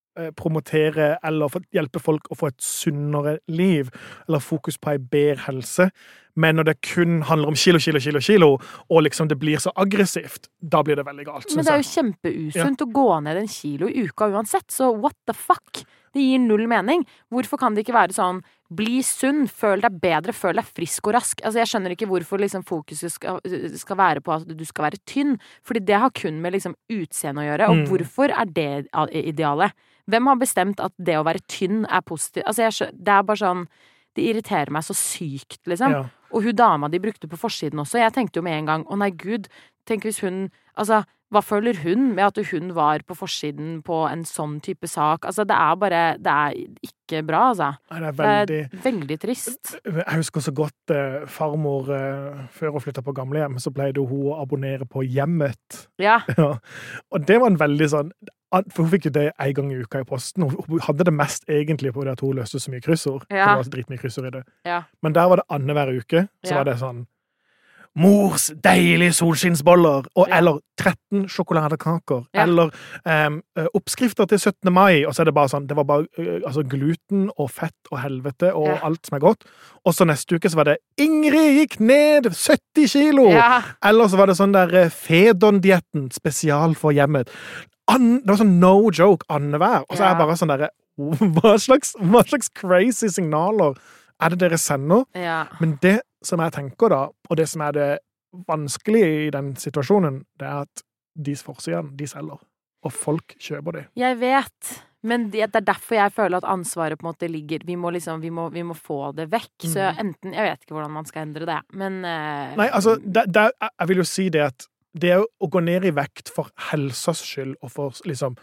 [SPEAKER 8] promotere eller hjelpe folk å få et sunnere liv, eller fokus på en bedre helse, men når det kun handler om kilo, kilo, kilo, kilo, og liksom det blir så aggressivt, da blir det veldig galt.
[SPEAKER 7] Men det er jo kjempeusunt ja. å gå ned en kilo i uka uansett, så what the fuck? Det gir null mening. Hvorfor kan det ikke være sånn, bli sunn, føl deg bedre, føl deg frisk og rask? Altså, jeg skjønner ikke hvorfor liksom fokuset skal, skal være på at du skal være tynn, fordi det har kun med liksom utseende å gjøre, og mm. hvorfor er det idealet? Hvem har bestemt at det å være tynn er positivt? Altså, jeg skjønner, det er bare sånn, det irriterer meg så sykt, liksom. Ja. Og hun dama de brukte på forsiden også, jeg tenkte jo med en gang, å nei gud, tenk hvis hun, altså, hva føler hun med at hun var på forsiden på en sånn type sak? Altså, det er bare, det er ikke bra, altså.
[SPEAKER 8] Nei, det er veldig,
[SPEAKER 7] det er veldig trist.
[SPEAKER 8] Jeg husker så godt eh, farmor, eh, før hun flyttet på gamlehjem, så pleide hun å abonnere på Hjemmet.
[SPEAKER 7] Ja.
[SPEAKER 8] Ja. Og det var en veldig sånn, for hun fikk jo det en gang i uka i posten. Hun hadde det mest egentlig på det at hun løste så mye kryssord. Ja. Det var så dritmye kryssord i det.
[SPEAKER 7] Ja.
[SPEAKER 8] Men der var det annenhver uke, så
[SPEAKER 7] ja.
[SPEAKER 8] var det sånn, mors deilige solskinnsboller, og, ja. eller tretten sjokoladekaker, ja. eller um, oppskrifter til syttende mai, og så er det bare sånn, det var bare uh, altså gluten og fett og helvete og ja. alt som er godt. Og så neste uke så var det Ingrid gikk ned sytti kilo! Ja. Eller så var det sånn der uh, Fedon-dietten spesial for hjemmet. An, det var sånn no joke annenhver. Og så er det bare sånn der, hva slags, hva slags crazy signaler er det dere sender? Ja. Men det som jeg tenker da, og det som er det vanskelige i den situasjonen, det er at de forsidene, de selger. Og folk kjøper de. Jeg vet, men det er derfor jeg føler at ansvaret på en måte ligger, vi må liksom, vi må, vi må få det vekk. Mm. Så enten, jeg vet ikke hvordan man skal endre det, men... Uh, Nei, altså, det, det, jeg vil jo si det at det er å gå ned i vekt for helsas skyld, og for liksom...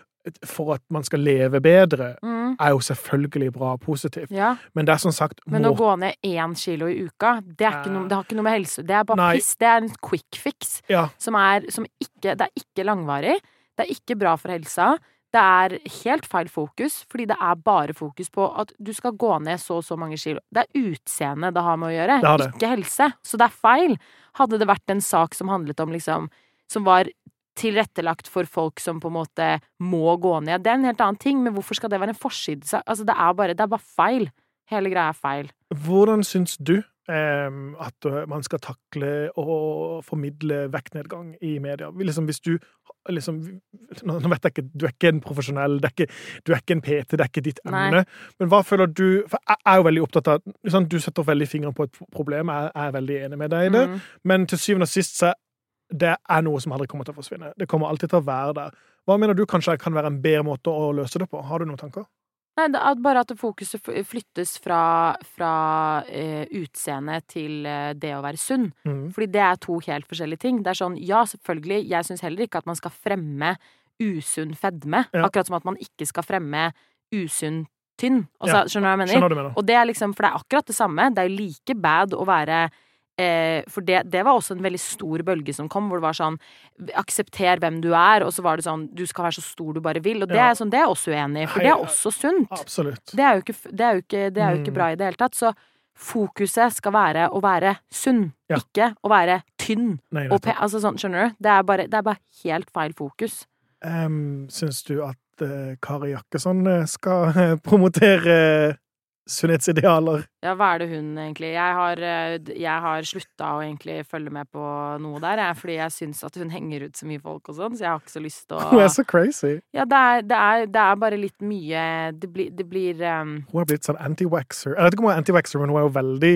[SPEAKER 8] for at man skal leve bedre, mm. er jo selvfølgelig bra og positivt. Ja. Men det er som sagt... Men å må... gå ned én kilo i uka, det, er ikke noe, det har ikke noe med helse. Det er bare Nei. piss. Det er en quick fix. Ja. Som er, som ikke, det er ikke langvarig. Det er ikke bra for helsa. Det er helt feil fokus, fordi det er bare fokus på at du skal gå ned så og så mange kilo. Det er utseende det har med å gjøre, det det. Ikke helse. Så det er feil. Hadde det vært en sak som handlet om liksom, som var tilrettelagt for folk som på en måte må gå ned. Det er en helt annen ting, men hvorfor skal det være en forside? Altså, det er bare, det er bare feil. Hele greia er feil. Hvordan syns du eh, at man skal takle og formidle vektnedgang i media? Liksom, hvis du liksom, nå vet jeg ikke, du er ikke en profesjonell, det er ikke, du er ikke en P T, det er ikke ditt emne, men hva føler du, for jeg er jo veldig opptatt av, liksom, du setter veldig fingeren på et problem, jeg er veldig enig med deg i det, mm. men til syvende og sist så det er noe som aldri kommer til å forsvinne. Det kommer alltid til å være der. Hva mener du kanskje kan være en bedre måte å løse det på? Har du noen tanker? Nei, det er bare at fokuset flyttes fra, fra uh, utseende til uh, det å være sunn. Mm. Fordi det er to helt forskjellige ting. Det er sånn, ja, selvfølgelig, jeg synes heller ikke at man skal fremme usunn fedme. Ja. Akkurat som at man ikke skal fremme usunn tynn. Altså, ja. Skjønner du hva jeg mener? Skjønner du mener? Og det er liksom, for det er akkurat det samme. Det er jo like bad å være Eh, for det, det var også en veldig stor bølge som kom, hvor det var sånn aksepter hvem du er, og så var det sånn du skal være så stor du bare vil, og det, ja. er, sånn, det er også uenig i, for Hei, det er også sunt. Absolutt. Det er jo ikke, det er jo ikke, det er jo ikke bra i det hele tatt, så fokuset skal være å være sunn, ja. Ikke å være tynn. Nei, og pe- altså sånn, skjønner du? Det er bare, det er bare helt feil fokus. Um, syns du at uh, Kari Jakkesson skal uh, promotere uh, sunnhetsidealer? Ja, hva er det hun egentlig? Jeg har, jeg har sluttet å egentlig følge med på noe der, jeg, fordi jeg synes at hun henger ut så mye folk og sånn, så jeg har ikke så lyst til å... Hun er så crazy. Ja, det er, det er, det er bare litt mye... Det blir... Det blir um... Hun har blitt sånn anti-waxer. Jeg vet ikke om hun er anti-waxer, men hun er jo veldig...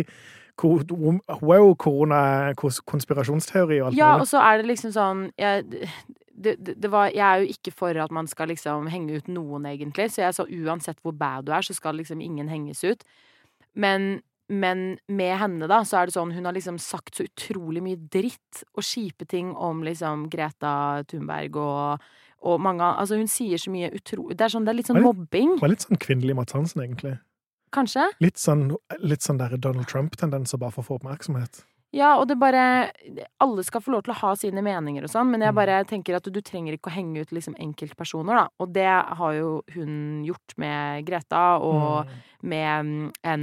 [SPEAKER 8] Hun er jo korona-konspirasjonsteori og alt. Ja, og så er det liksom sånn... Jeg, det, det, det var, jeg er jo ikke for at man skal liksom henge ut noen egentlig, så jeg sa uansett hvor bad du er, så skal liksom ingen henges ut. Men, men med henne da, så er det sånn, hun har liksom sagt så utrolig mye dritt og kjipe ting om liksom Greta Thunberg og, og mange, altså hun sier så mye utrolig, det er sånn, det er litt sånn mobbing. Det var litt sånn kvinnelig Mads Hansen egentlig. Kanskje? Litt sånn, litt sånn der Donald Trump-tendenser bare for å få oppmerksomhet. Ja, og det bare, alle skal få lov til å ha sine meninger og sånn, men jeg bare tenker at du, du trenger ikke å henge ut liksom enkeltpersoner da, og det har jo hun gjort med Greta, og mm. med en,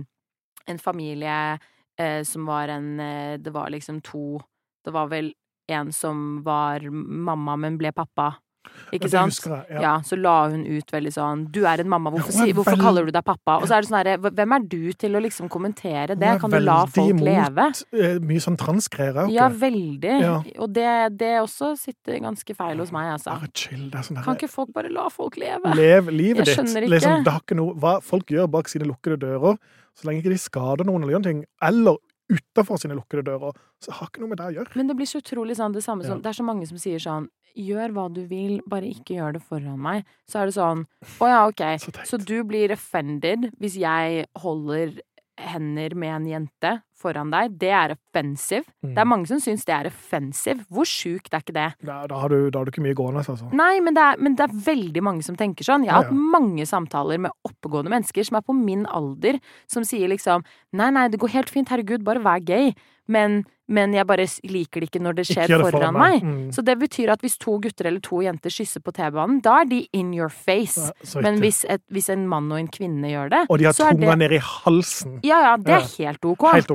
[SPEAKER 8] en familie eh, som var en, det var liksom to, det var vel en som var mamma, men ble pappa. Ikke sant? Jeg, ja. Ja, så la hun ut veldig sånn, du er en mamma, hvorfor, si, hvorfor veld... kaller du deg pappa? Og så er det sånn her, hvem er du til å liksom kommentere det? Kan du la folk leve? Hun er veldig mot mye sånn transgreier. Okay. Ja, veldig. Ja. Og det, det også sitter ganske feil hos meg, altså. Bare chill, det er sånn her. Kan ikke folk bare la folk leve? Lev livet ditt. Jeg skjønner ikke. Liksom, det har ikke noe, hva folk gjør bak sine lukkede dører, så lenge ikke de skader noen eller gjør ting, eller utenfor sine lukkede dører, så har ikke noe med det å gjøre. Men det blir så utrolig sånn, det samme som, ja. Det er så mange som sier sånn, gjør hva du vil, bare ikke gjør det foran meg. Så er det sånn, å ja, ok, så, så du blir offended hvis jeg holder hender med en jente foran deg. Det er offensive. Mm. Det er mange som syns det er offensive. Hvor sjukt er ikke det? Da, da, har, du, da har du ikke mye gående, altså. Nei, men det, er, men det er veldig mange som tenker sånn. Jeg har ja, ja. hatt mange samtaler med oppegående mennesker som er på min alder, som sier liksom, nei, nei, det går helt fint, herregud, bare vær gay. Men, men jeg bare liker det ikke når det skjer det foran, foran meg. Mm. Så det betyr at hvis to gutter eller to jenter skysser på T-banen, da er de in your face. Ja, men hvis, et, hvis en mann og en kvinne gjør det, og de har tunga det... ned i halsen. Ja, ja, det er ja. helt ok. Helt ok.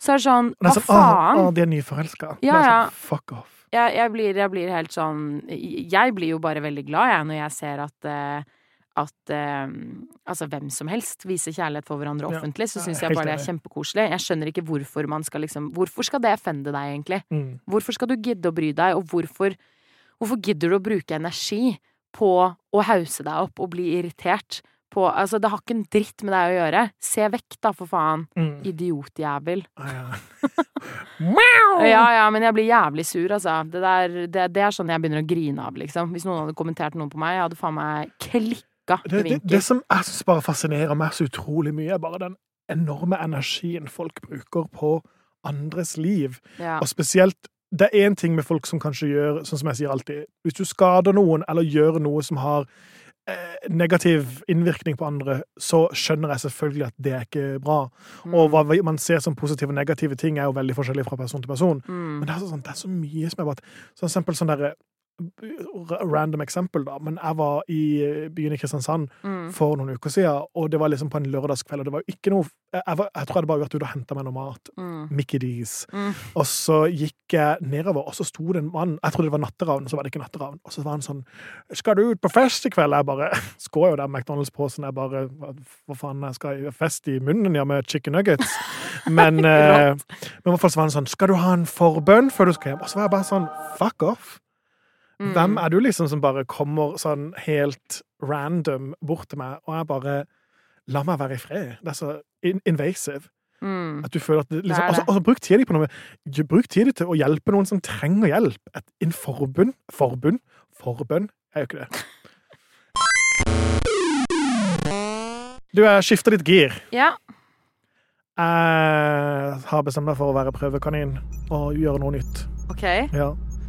[SPEAKER 7] så er det sånn,
[SPEAKER 8] det er
[SPEAKER 7] hva
[SPEAKER 8] sånn,
[SPEAKER 7] faen?
[SPEAKER 8] Å, å, de er nyforelsket.
[SPEAKER 7] Ja,
[SPEAKER 8] det er
[SPEAKER 7] ja.
[SPEAKER 8] sånn, fuck off.
[SPEAKER 7] Jeg, jeg, blir, jeg blir helt sånn, jeg blir jo bare veldig glad, jeg, når jeg ser at, at uh, altså, hvem som helst viser kjærlighet for hverandre offentlig, så synes jeg bare det er kjempekoselig. Jeg skjønner ikke hvorfor man skal liksom, hvorfor skal det offende deg egentlig? Mm. Hvorfor skal du gidde å bry deg, og hvorfor, hvorfor gidder du å bruke energi på å hause deg opp og bli irritert på, altså det har ikke en dritt med deg å gjøre. Se vekk da, for faen. Mm. Idiotjævel. Ah, ja. ja, ja, men jeg blir jævlig sur, altså. Det, der, det, det er sånn jeg begynner å grine av, liksom. Hvis noen hadde kommentert noe på meg, jeg hadde faen meg klikka i
[SPEAKER 8] det,
[SPEAKER 7] vinkel.
[SPEAKER 8] Det, det som jeg synes bare fascinerer meg så utrolig mye, er bare den enorme energien folk bruker på andres liv. Ja. Og spesielt, det er en ting med folk som kanskje gjør, sånn som jeg sier alltid, hvis du skader noen, eller gjør noe som har negativ innvirkning på andre, så skjønner jeg selvfølgelig at det er ikke bra. Mm. Og hva man ser som positive og negative ting er jo veldig forskjellig fra person til person. Mm. Men det er, sånn, det er så mye som er bare... Så eksempel sånn der random eksempel da, men jeg var i byen i Kristiansand mm. for noen uker siden, og det var liksom på en lørdagskveld, og det var jo ikke noe jeg, var, jeg tror jeg hadde bare vært ute og hentet meg noe mat mm. Mickey D's mm. og så gikk jeg nedover, og så sto det en mann, jeg trodde det var natteravn, så var det ikke natteravn, og så var han sånn, skal du ut på fest i kveld? Jeg bare, skår jo der McDonalds-påsen, jeg bare, hva faen, jeg skal i fest i munnen, ja, med chicken nuggets men, eh, men i hvert fall så var han sånn, skal du ha en forbønn før du skal hjem? Og så var jeg bare sånn, fuck off. Mm. Hvem er du liksom som bare kommer sånn helt random bort til meg, og jeg bare, la meg være i fred. Det er så invasive. Mm. At du føler at det, liksom, det altså, altså, bruk tid på noe, bruk tid til å hjelpe noen som trenger hjelp. Et, en forbund, forbund, forbønn, er jo ikke det. Du, jeg skifter ditt gir. Ja. Jeg har bestemt meg for å være prøvekanin og gjøre noe nytt. Ok. Ja.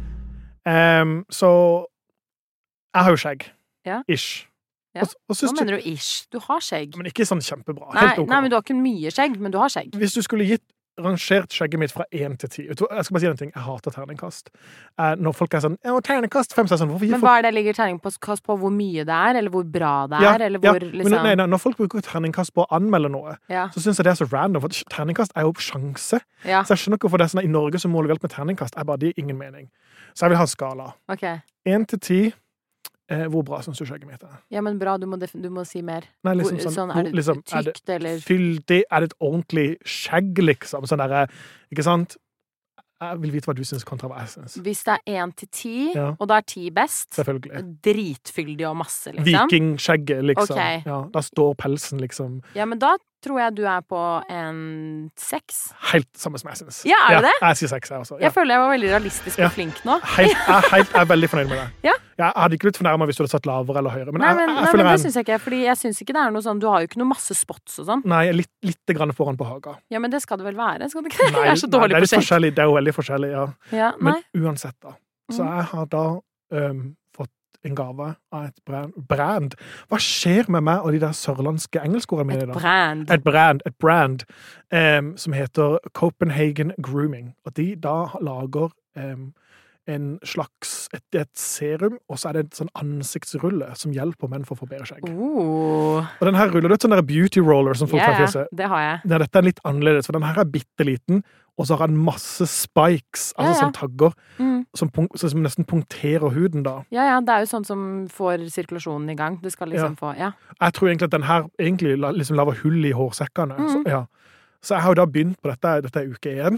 [SPEAKER 8] Um, så jeg har jo skjegg. Ja. Ish.
[SPEAKER 7] Ja. Og, og Hva mener du ish? Du har skjegg.
[SPEAKER 8] Men ikke sånn kjempebra.
[SPEAKER 7] Nei, okay. Nei, men du har ikke mye skjegg, men du har skjegg.
[SPEAKER 8] Hvis du skulle gitt rangert skjegget mitt fra én til ti. Jeg skal bare si en ting. Jeg hater terningkast. Når folk er sånn, ja, terningkast fem, så er sånn, hvorfor gir
[SPEAKER 7] Men
[SPEAKER 8] folk...
[SPEAKER 7] hva er det ligger terningkast på? Hvor mye det er, eller hvor bra det er,
[SPEAKER 8] ja,
[SPEAKER 7] eller hvor,
[SPEAKER 8] ja.
[SPEAKER 7] liksom...
[SPEAKER 8] Men, nei, nei, når folk bruker terningkast på å anmelde noe, ja. Så synes jeg det er så random, for terningkast er jo sjanse. Ja. Så jeg skjønner ikke hvorfor det er sånn, i Norge så måler vi alt med terningkast, er bare det ingen mening. Så jeg vil ha skala. Ok. én til ti. Eh, hvor bra synes du skjegget mitt er?
[SPEAKER 7] Ja, men bra, du må, du må si mer.
[SPEAKER 8] Nei, liksom
[SPEAKER 7] hvor,
[SPEAKER 8] sånn,
[SPEAKER 7] sånn, er det
[SPEAKER 8] liksom,
[SPEAKER 7] tykt,
[SPEAKER 8] er det
[SPEAKER 7] eller?
[SPEAKER 8] Fyldig, er det et ordentlig skjegg, liksom? Sånn der, ikke sant? Jeg vil vite hva du synes kontra hva jeg synes.
[SPEAKER 7] Hvis det er én til ti,
[SPEAKER 8] ja.
[SPEAKER 7] Og da er ti best,
[SPEAKER 8] selvfølgelig.
[SPEAKER 7] Dritfyldig og masse, liksom.
[SPEAKER 8] Vikingskjegget, liksom.
[SPEAKER 7] Okay.
[SPEAKER 8] Ja, da står pelsen, liksom.
[SPEAKER 7] Ja, men da tror jeg du er på en seks.
[SPEAKER 8] Helt samme som jeg synes.
[SPEAKER 7] Ja, er det det?
[SPEAKER 8] Ja, jeg sier seks, jeg også. Ja.
[SPEAKER 7] Jeg føler jeg var veldig realistisk og ja. flink nå.
[SPEAKER 8] Helt, jeg, er helt, jeg er veldig fornøyd med det.
[SPEAKER 7] Ja.
[SPEAKER 8] Jeg hadde ikke blitt fornærmet hvis du hadde satt lavere eller høyere. Men
[SPEAKER 7] nei, men,
[SPEAKER 8] jeg, jeg,
[SPEAKER 7] nei,
[SPEAKER 8] jeg
[SPEAKER 7] men det
[SPEAKER 8] en...
[SPEAKER 7] synes jeg ikke, fordi jeg synes ikke det er noe sånn, du har jo ikke noe masse spots og sånn.
[SPEAKER 8] Nei, litt, litt grann foran på haga.
[SPEAKER 7] Ja, men det skal det vel være, skal det ikke?
[SPEAKER 8] Nei,
[SPEAKER 7] jeg er så dårlig
[SPEAKER 8] nei, det er
[SPEAKER 7] på skjegg.
[SPEAKER 8] Det er jo veldig forskjellig, ja.
[SPEAKER 7] ja
[SPEAKER 8] men uansett da. Så jeg har da um, fått en gave av et brand. brand. Hva skjer med meg og de der sørlandske engelskordene mine da?
[SPEAKER 7] Et brand.
[SPEAKER 8] Et brand, et brand um, som heter Copenhagen Grooming. Og de da lager um, en slags, et, et serum, og så er det en sånn ansiktsrulle som hjelper menn for å få bedre skjegg.
[SPEAKER 7] Oh.
[SPEAKER 8] Og den her ruller, det er sånn der beauty roller som folk
[SPEAKER 7] yeah,
[SPEAKER 8] tar fjeset.
[SPEAKER 7] Det har jeg.
[SPEAKER 8] Ja, dette er litt annerledes, for den her er bitteliten, og så har den masse spikes, altså ja, ja. Sånn tagger, mm. som, som nesten punkterer huden da.
[SPEAKER 7] Ja, ja, det er jo sånn som får sirkulasjonen i gang. Det skal liksom ja. få, ja.
[SPEAKER 8] Jeg tror egentlig at den her egentlig liksom laver hull i hårsekkene. Mm. Så, ja. så jeg har jo da begynt på dette, dette er uke én.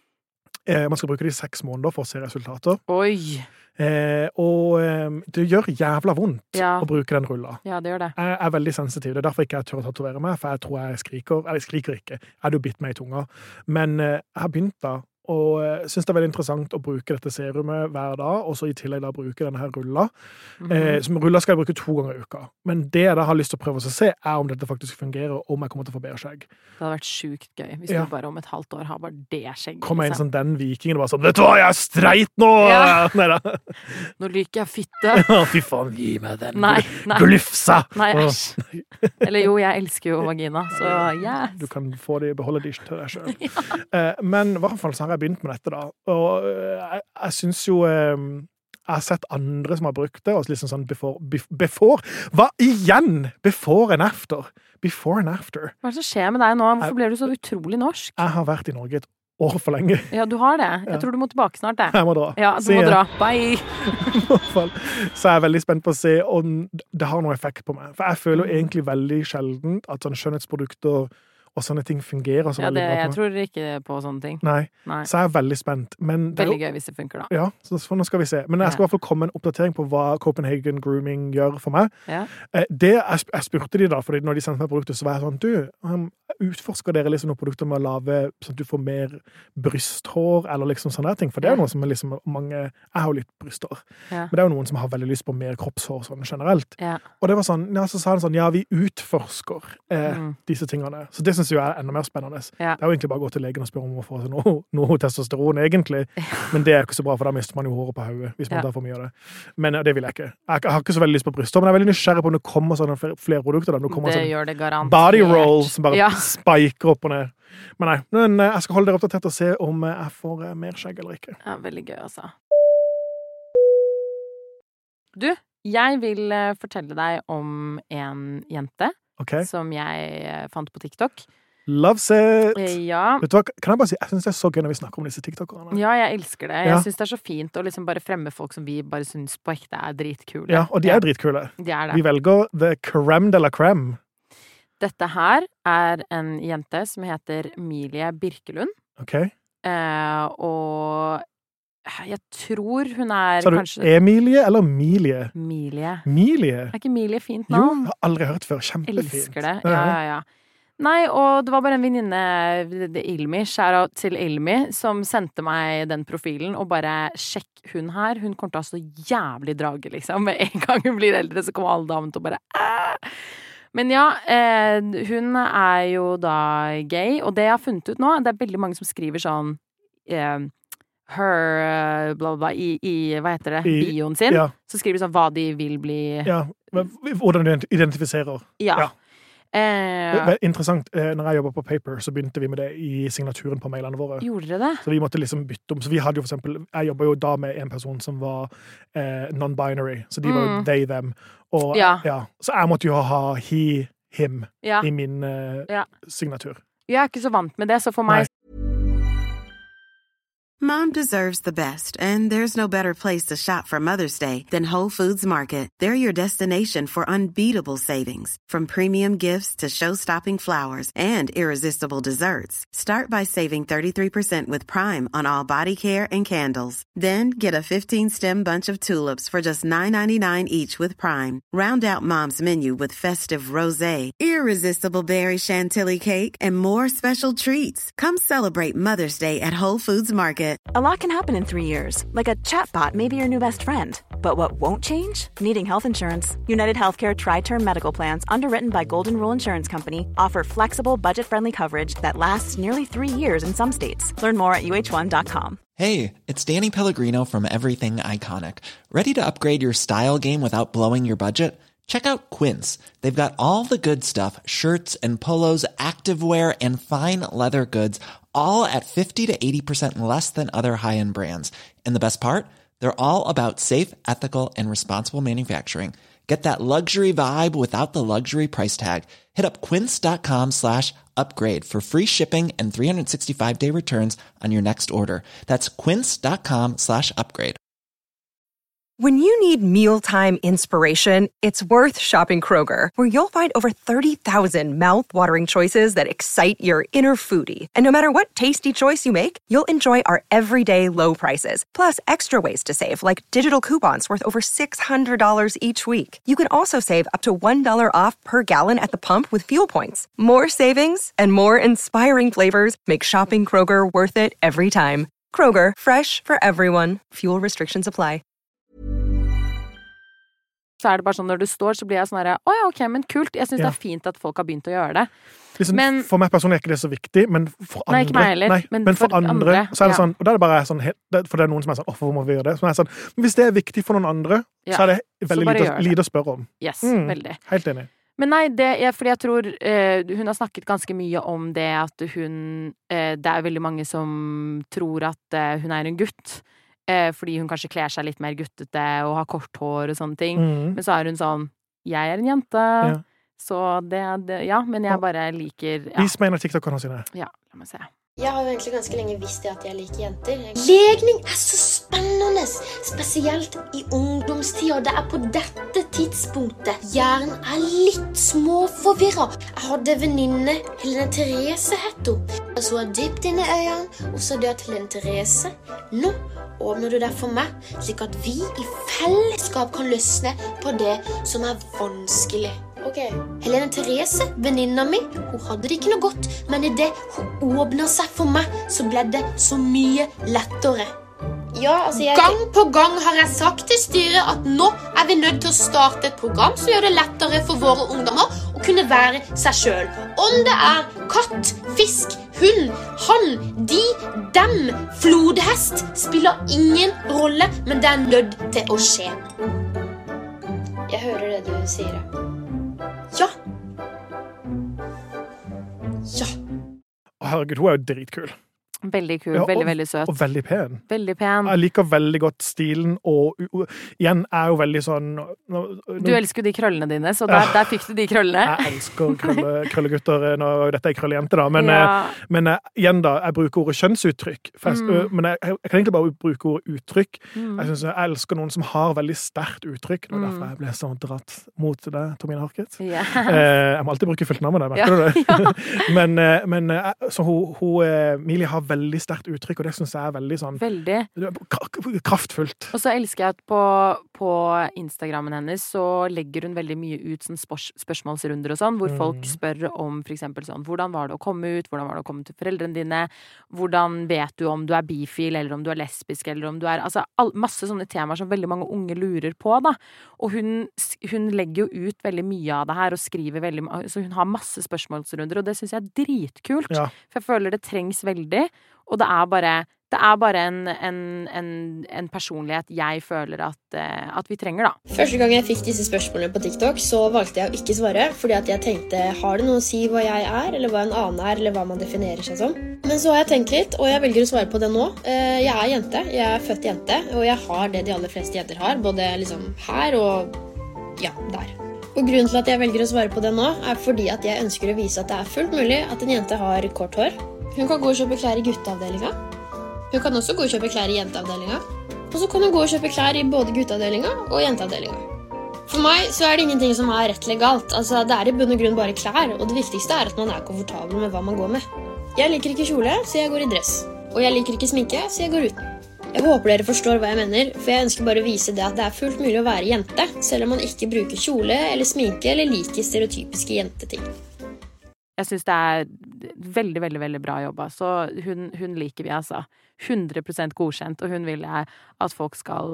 [SPEAKER 8] Eh, man skal bruke det i seks måneder for å se resultater.
[SPEAKER 7] Oi!
[SPEAKER 8] Eh, og eh, det gjør jævla vondt ja. Å bruke den rulla.
[SPEAKER 7] Ja, det gjør det.
[SPEAKER 8] Jeg er veldig sensitiv. Det er derfor ikke jeg tør å tatovere meg, for jeg tror jeg skriker. Eller jeg skriker ikke. Jeg hadde jo bitt meg i tunga. Men eh, jeg har begynt da, og uh, synes det er veldig interessant å bruke dette serumet hver dag, og så i tillegg da bruke denne her rulla. Mm-hmm. eh, som rulla skal jeg bruke to ganger i uka. Men det jeg da har lyst til å prøve å se, er om dette faktisk fungerer, og om jeg kommer til å få bedre skjegg.
[SPEAKER 7] Det hadde vært sjukt gøy, hvis ja. Du bare om et halvt år har bare det skjegg.
[SPEAKER 8] Kommer en sånn den vikingen og bare sånn, vet du hva, jeg er streit nå! Ja. Neida.
[SPEAKER 7] Nå liker jeg fitte.
[SPEAKER 8] Ja, fy faen, gi meg den.
[SPEAKER 7] Nei, nei.
[SPEAKER 8] Glufsa!
[SPEAKER 7] Nei, æsj. Eller jo, jeg elsker jo vagina, så yes.
[SPEAKER 8] Du kan få de, beholde de til deg selv. ja. eh, men i hvert fall så har jeg begynt med dette da, og jeg, jeg synes jo eh, jeg har sett andre som har brukt det, og liksom sånn before, before, hva igjen? Before and after. Before and after.
[SPEAKER 7] Hva er det som skjer med deg nå? Hvorfor jeg, ble du så utrolig norsk?
[SPEAKER 8] Jeg har vært i Norge et år for lenge.
[SPEAKER 7] Ja, du har det. Jeg
[SPEAKER 8] Ja.
[SPEAKER 7] tror du må tilbake snart, det.
[SPEAKER 8] Jeg må dra.
[SPEAKER 7] Ja, du
[SPEAKER 8] Se
[SPEAKER 7] må
[SPEAKER 8] jeg.
[SPEAKER 7] dra. Bye!
[SPEAKER 8] I hvert fall. Så jeg er veldig spent på å se om det har noe effekt på meg. For jeg føler jo egentlig veldig sjelden at sånne skjønnhetsprodukter og sånne ting fungerer så
[SPEAKER 7] Ja,
[SPEAKER 8] veldig
[SPEAKER 7] det,
[SPEAKER 8] bra på
[SPEAKER 7] jeg
[SPEAKER 8] meg.
[SPEAKER 7] tror ikke på sånne ting.
[SPEAKER 8] Nei.
[SPEAKER 7] Nei.
[SPEAKER 8] Så jeg er veldig spent. Men det er
[SPEAKER 7] Veldig
[SPEAKER 8] jo,
[SPEAKER 7] gøy hvis det funker, da.
[SPEAKER 8] ja, så så nå skal vi se. Men jeg skal i hvert fall komme med en oppdatering på hva Copenhagen Grooming gjør for meg.
[SPEAKER 7] Ja.
[SPEAKER 8] Eh, Det, jeg, sp- jeg spurte de da, fordi når de sendte meg produkter, så var jeg sånn, du, um, utforsker dere liksom noen produkter med å lave sånn at du får mer brysthår, eller liksom sånne ting? For det er jo noe som er liksom mange, jeg har jo litt brysthår,
[SPEAKER 7] Ja.
[SPEAKER 8] men det er jo noen som har veldig lyst på mer kroppshår sånn generelt.
[SPEAKER 7] Ja.
[SPEAKER 8] Og det var sånn, ja, så sa han sånn, ja, vi utforsker eh,
[SPEAKER 7] Mm.
[SPEAKER 8] disse tingene. Så det synes jeg er enda mer spennende.
[SPEAKER 7] Ja.
[SPEAKER 8] Det er jo egentlig bare å gå til legen og spørre om å få seg noe, noe testosteron, egentlig. Men det er ikke så bra, for da mister man jo håret på hodet, hvis man
[SPEAKER 7] Ja.
[SPEAKER 8] tar for mye av det. Men ja, det vil jeg ikke. Jeg jeg har ikke så veldig lyst på brysthår, men jeg er veldig nysgjerrig på om det kommer sånne flere, flere produkter. Da. Nå kommer
[SPEAKER 7] Det
[SPEAKER 8] sånn
[SPEAKER 7] gjør det garantert.
[SPEAKER 8] body roll som bare
[SPEAKER 7] Ja.
[SPEAKER 8] spiker opp og ned. Men nei, men eh, jeg skal holde dere oppdatert og se om eh, jeg får eh, mer skjegg eller ikke.
[SPEAKER 7] Ja, veldig gøy, altså. Du, jeg vil eh, fortelle deg om en jente
[SPEAKER 8] Ok?
[SPEAKER 7] som jeg eh, fant på TikTok.
[SPEAKER 8] Loves it!
[SPEAKER 7] Eh, Ja,
[SPEAKER 8] Vet du hva, kan jeg bare si, jeg synes det er så gøy når vi snakker om disse TikTokerne.
[SPEAKER 7] ja, jeg elsker det.
[SPEAKER 8] Ja.
[SPEAKER 7] Jeg syns det er så fint å liksom bare fremme folk som vi bare syns på ekte er dritkule.
[SPEAKER 8] Ja, og de er dritkule.
[SPEAKER 7] De er
[SPEAKER 8] Vi
[SPEAKER 7] det.
[SPEAKER 8] velger the crème de la crème.
[SPEAKER 7] Dette her er en jente som heter Emilie Birkelund.
[SPEAKER 8] Ok?
[SPEAKER 7] Eh, og jeg tror hun er
[SPEAKER 8] Sa du
[SPEAKER 7] kanskje
[SPEAKER 8] Emilie eller Milie?
[SPEAKER 7] Emilie.
[SPEAKER 8] Milie?
[SPEAKER 7] Er ikke Emilie fint
[SPEAKER 8] Jo,
[SPEAKER 7] navn?
[SPEAKER 8] jeg har aldri hørt før. Kjempefint.
[SPEAKER 7] Elsker det. Ja, ja, ja. Nei, og det var bare en venninne, det- det Ilmi, shout-out til Ilmi, som sendte meg den profilen, og bare sjekk hun her. Hun kommer til å ha så jævlig drage, liksom. Med en gang hun blir eldre, så kommer alle damene til å bare Æh! Men ja, eh, hun er jo da gay, og det jeg har funnet ut nå, det er veldig mange som skriver sånn eh, her, eh, bla, bla, bla, i, i, hva heter det,
[SPEAKER 8] I-
[SPEAKER 7] bioen sin.
[SPEAKER 8] Ja,
[SPEAKER 7] Så skriver de sånn hva de vil bli.
[SPEAKER 8] ja. Men hvordan du identifiserer.
[SPEAKER 7] Ja.
[SPEAKER 8] Ja.
[SPEAKER 7] Eh,
[SPEAKER 8] Det er interessant. Eh, Når jeg jobbet på Paper, så begynte vi med det i signaturen på mailene våre.
[SPEAKER 7] gjorde dere det?
[SPEAKER 8] Så vi måtte liksom bytte om. Så vi hadde jo for eksempel, jeg jobbet jo da med en person som var eh, non-binary, så de var jo
[SPEAKER 7] Mm.
[SPEAKER 8] they, them. Og,
[SPEAKER 7] Ja.
[SPEAKER 8] ja. Så jeg måtte jo ha he, him
[SPEAKER 7] Ja.
[SPEAKER 8] i min eh,
[SPEAKER 7] Ja.
[SPEAKER 8] signatur.
[SPEAKER 7] Jeg er ikke så vant med det, så for meg
[SPEAKER 11] Mom deserves the best, and there's no better place to shop for Mother's Day than Whole Foods Market. They're your destination for unbeatable savings, from premium gifts to show-stopping flowers and irresistible desserts. Start by saving thirty-three percent with Prime on all body care and candles. Then get a fifteen-stem bunch of tulips for just nine ninety-nine each with Prime. Round out Mom's menu with festive rosé, irresistible berry chantilly cake, and more special treats. Come celebrate Mother's Day at Whole Foods Market.
[SPEAKER 12] A lot can happen in three years, like a chatbot may be your new best friend. But what won't change? Needing health insurance. United Healthcare Tri-Term Medical Plans, underwritten by Golden Rule Insurance Company, offer flexible, budget-friendly coverage that lasts nearly three years in some states. Learn more at U H one dot com.
[SPEAKER 13] Hey, it's Danny Pellegrino from Everything Iconic. Ready to upgrade your style game without blowing your budget? Check out Quince. They've got all the good stuff, shirts and polos, activewear, and fine leather goods, all at fifty to eighty percent less than other high-end brands. And the best part? They're all about safe, ethical, and responsible manufacturing. Get that luxury vibe without the luxury price tag. Hit up quince.com slash upgrade for free shipping and three sixty-five day returns on your next order. That's quince.com slash upgrade.
[SPEAKER 14] When you need mealtime inspiration, it's worth shopping Kroger, where you'll find over thirty thousand mouth-watering choices that excite your inner foodie. And no matter what tasty choice you make, you'll enjoy our everyday low prices, plus extra ways to save, like digital coupons worth over six hundred dollars each week. You can also save up to one dollar off per gallon at the pump with fuel points. More savings and more inspiring flavors make shopping Kroger worth it every time. Kroger, fresh for everyone. Fuel restrictions apply.
[SPEAKER 7] så er det bare sånn når du står, så blir jeg sånn her, å ja, ok, men kult. Jeg synes
[SPEAKER 8] Ja.
[SPEAKER 7] det er fint at folk har begynt å gjøre det.
[SPEAKER 8] Liksom,
[SPEAKER 7] Men-
[SPEAKER 8] for meg personlig er ikke det så viktig, men for andre
[SPEAKER 7] Nei, ikke meg heller,
[SPEAKER 8] Nei,
[SPEAKER 7] men
[SPEAKER 8] men for,
[SPEAKER 7] for
[SPEAKER 8] andre,
[SPEAKER 7] andre,
[SPEAKER 8] så er det
[SPEAKER 7] ja.
[SPEAKER 8] sånn, og da er det bare sånn, helt- det- for det er noen som er sånn, hvorfor må vi gjøre det? Så er jeg sånn, men hvis det er viktig for noen andre,
[SPEAKER 7] Ja.
[SPEAKER 8] så er det
[SPEAKER 7] Så
[SPEAKER 8] veldig
[SPEAKER 7] bare
[SPEAKER 8] lite,
[SPEAKER 7] gjør det.
[SPEAKER 8] lite å spørre om.
[SPEAKER 7] Yes,
[SPEAKER 8] Mm.
[SPEAKER 7] veldig.
[SPEAKER 8] Helt enig.
[SPEAKER 7] Men nei, det er fordi jeg tror eh, hun har snakket ganske mye om det at hun eh, Det er veldig mange som tror at eh, hun er en gutt. Eh, fordi hun kanskje kler seg litt mer guttete og har kort hår og sånne ting.
[SPEAKER 8] Mm.
[SPEAKER 7] Men så er hun sånn Jeg er en jente.
[SPEAKER 8] Ja.
[SPEAKER 7] Så det, det Ja, men jeg bare liker ja.
[SPEAKER 8] Vis meg en av TikTokene sine.
[SPEAKER 7] ja, la meg se.
[SPEAKER 15] Jeg har jo egentlig ganske lenge visst det at jeg liker jenter. Legning er så spennende, spesielt i ungdomstida. Det er på dette tidspunktet hjernen er litt småforvirret. Jeg hadde venninne, Helene Therese hette hun. Jeg så dypt inn i øynene, og sa det til Helene Therese. Nå åpner du deg for meg, slik at vi i fellesskap kan løsne på det som er vanskelig. Ok. Helene Therese, venninna mi, hun hadde det ikke noe godt, men i det hun åpnet seg for meg, så ble det så mye lettere. Ja, altså jeg... Gang på gang har jeg sagt til styret at nå er vi nødt til å starte et program som gjør det lettere for våre ungdommer å kunne være seg selv. Om det er katt, fisk, hund, han, de, dem, flodhest, spiller ingen rolle, men det er nødt til å skje. Jeg hører det du sier. Ja. Ja.
[SPEAKER 8] Herregud, hun er jo dritkul.
[SPEAKER 7] Veldig kul,
[SPEAKER 8] ja,
[SPEAKER 7] veldig,
[SPEAKER 8] og,
[SPEAKER 7] veldig søt.
[SPEAKER 8] Og veldig pen.
[SPEAKER 7] Veldig pen.
[SPEAKER 8] Jeg liker veldig godt stilen, og uh, igjen er jo veldig sånn... No, no,
[SPEAKER 7] du elsker jo de krøllene dine, så der, der fikk du de krøllene.
[SPEAKER 8] Jeg elsker krølle, krøllegutter, når dette er krøllejente da, men, ja. uh, men uh, igjen da, jeg bruker ordet kjønnsuttrykk, jeg, mm. uh, men jeg, jeg kan egentlig bare bruke ordet uttrykk. Mm. Jeg synes jeg elsker noen som har veldig sterkt uttrykk, det var mm. derfor jeg ble sånn dratt mot deg, Tomine Harket. Yes. Uh, jeg må alltid bruke fullt navn der, merker ja. du det? men uh, men uh, så hun, hun uh, Emilie har veldig sterkt uttrykk, og det synes jeg er veldig sånn
[SPEAKER 7] veldig.
[SPEAKER 8] kraftfullt.
[SPEAKER 7] Og så elsker jeg at på, på Instagrammen hennes så legger hun veldig mye ut sånn spørs, spørsmålsrunder og sånn, hvor mm. folk spør om for eksempel sånn, hvordan var det å komme ut, hvordan var det å komme til foreldrene dine, hvordan vet du om du er bifil, eller om du er lesbisk, eller om du er, altså all, masse sånne temaer som veldig mange unge lurer på da, og hun, hun legger jo ut veldig mye av det her, og skriver veldig, så hun har masse spørsmålsrunder, og det synes jeg er dritkult, ja. For jeg føler det trengs veldig, og det er bare, det er bare en, en, en, en personlighet jeg føler at, at vi trenger, da.
[SPEAKER 15] Første gang jeg fikk disse spørsmålene på TikTok, så valgte jeg å ikke svare, fordi at jeg tenkte, har det noe å si hva jeg er, eller hva en annen er, eller hva man definerer seg som? Men så har jeg tenkt litt, og jeg velger å svare på det nå. Jeg er jente, jeg er født jente, og jeg har det de aller fleste jenter har, både liksom her og ja, der. Og grunnen til at jeg velger å svare på det nå, er fordi at jeg ønsker å vise at det er fullt mulig at en jente har kort hår. Hun kan gå og kjøpe klær i gutteavdelinga. Hun kan også gå og kjøpe klær i jenteavdelinga. Og så kan hun gå og kjøpe klær i både gutteavdelinga og jenteavdelinga. For meg så er det ingenting som er rett eller galt. Altså, det er i bunn og grunn bare klær, og det viktigste er at man er komfortabel med hva man går med. Jeg liker ikke kjole, så jeg går i dress. Og jeg liker ikke sminke, så jeg går uten. Jeg håper dere forstår hva jeg mener, for jeg ønsker bare å vise det at det er fullt mulig å være jente, selv om man ikke bruker kjole eller sminke eller liker stereotypiske jenteting.
[SPEAKER 7] Jeg synes det er veldig, veldig, veldig bra jobba. Så hun, hun liker vi, altså. hundre prosent godkjent, og hun vil jeg at folk skal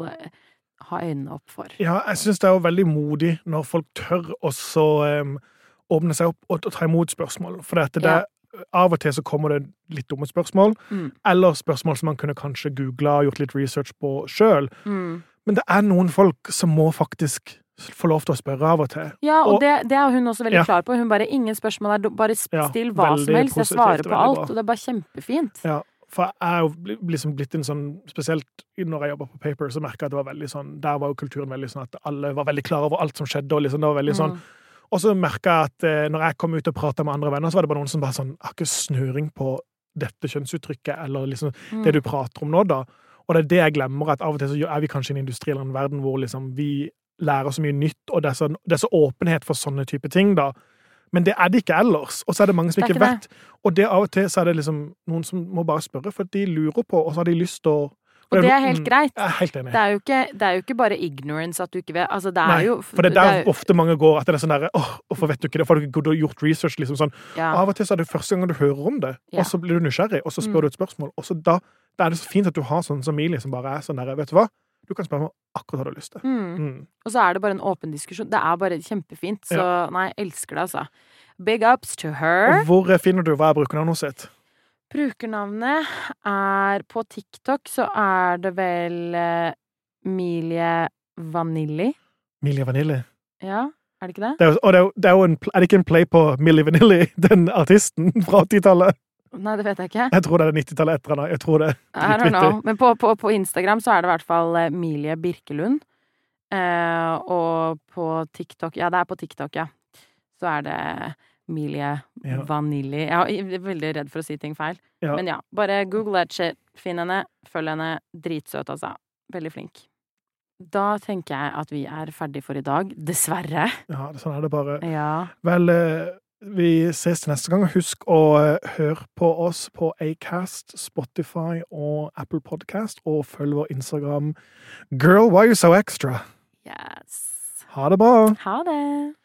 [SPEAKER 7] ha øynene opp for. Ja,
[SPEAKER 8] jeg synes det er jo veldig modig når folk tør også um, åpne seg opp og ta imot spørsmål. For det, det ja. Av og til så kommer det litt dumme spørsmål, mm. eller spørsmål som man kunne kanskje googlet og gjort litt research på selv. Mm. Men det er noen folk som må faktisk få lov til å spørre av og til.
[SPEAKER 7] Ja, og, og det, det er hun også veldig ja. Klar på. Hun bare, ingen spørsmål er bare still hva ja, som helst. Jeg svarer på alt, bra. Og det er bare kjempefint.
[SPEAKER 8] Ja, for jeg er jo liksom blitt en sånn, spesielt når jeg jobber på Paper, så merker jeg at det var veldig sånn, der var jo kulturen veldig sånn at alle var veldig klare over alt som skjedde, og liksom det var veldig sånn. Mm. Og så merker jeg at eh, når jeg kom ut og pratet med andre venner, så var det bare noen som bare sånn, har ikke snøring på dette kjønnsuttrykket, eller liksom mm. det du prater om nå da. Og det er det jeg glemmer, at av og til så er vi kanskje i en industri eller en verden hvor liksom vi lærer så mye nytt, og det er så, det er så åpenhet for sånne type ting da. Men det er det ikke ellers, og så er det mange som ikke, ikke vet. Og det av og til så er det liksom noen som må bare spørre, for de lurer på, og så har de lyst til å...
[SPEAKER 7] Og det er helt greit.
[SPEAKER 8] Jeg er helt enig.
[SPEAKER 7] Det er jo ikke, det er jo ikke bare ignorance at du ikke vet, altså det er
[SPEAKER 8] Nei,
[SPEAKER 7] jo...
[SPEAKER 8] for det er der det er, ofte mange går, at det er sånn der, åh, hvorfor vet du ikke det? For du har gjort research liksom sånn. Ja. Av og til så er det første gang du hører om det, ja. Og så blir du nysgjerrig, og så spør mm. du et spørsmål, og så da, da er det så fint at du har sånn som Emilie som bare er sånn der, vet du hva? Du kan spørre meg akkurat hva du har lyst til. Mm. Mm.
[SPEAKER 7] Og så er det bare en åpen diskusjon. Det er bare kjempefint. Så ja. Nei, jeg elsker det, altså. Big ups to her.
[SPEAKER 8] Og hvor finner du hva er brukernavnet sitt?
[SPEAKER 7] Brukernavnet er på TikTok, så er det vel uh, Milie Vanilli.
[SPEAKER 8] Milie Vanilli?
[SPEAKER 7] Ja, er det ikke det?
[SPEAKER 8] det er, og det er, det er jo en, er det ikke en play på Milli Vanilli, den artisten fra åttitallet?
[SPEAKER 7] Nei, det vet jeg ikke.
[SPEAKER 8] Jeg tror det er nittitallet etter henne. Jeg tror det.
[SPEAKER 7] I don't know. Men på, på, på Instagram så er det i hvert fall Milie Birkelund. Eh, og på TikTok, ja, det er på TikTok, ja. Så er det Emilie
[SPEAKER 8] Ja.
[SPEAKER 7] Vanilli. Jeg er veldig redd for å si ting feil.
[SPEAKER 8] Ja.
[SPEAKER 7] Men ja, bare google that shit. Finn henne, følg henne. Dritsøt, altså. Veldig flink. Da tenker jeg at vi er ferdig for i dag. Dessverre.
[SPEAKER 8] Ja, sånn er det bare.
[SPEAKER 7] Ja.
[SPEAKER 8] Vel, eh, vi ses til neste gang. Husk å eh, høre på oss på Acast, Spotify og Apple Podcast, og følg vår Instagram Girl, why are you so extra?
[SPEAKER 7] Yes.
[SPEAKER 8] Ha det bra!
[SPEAKER 7] Ha det!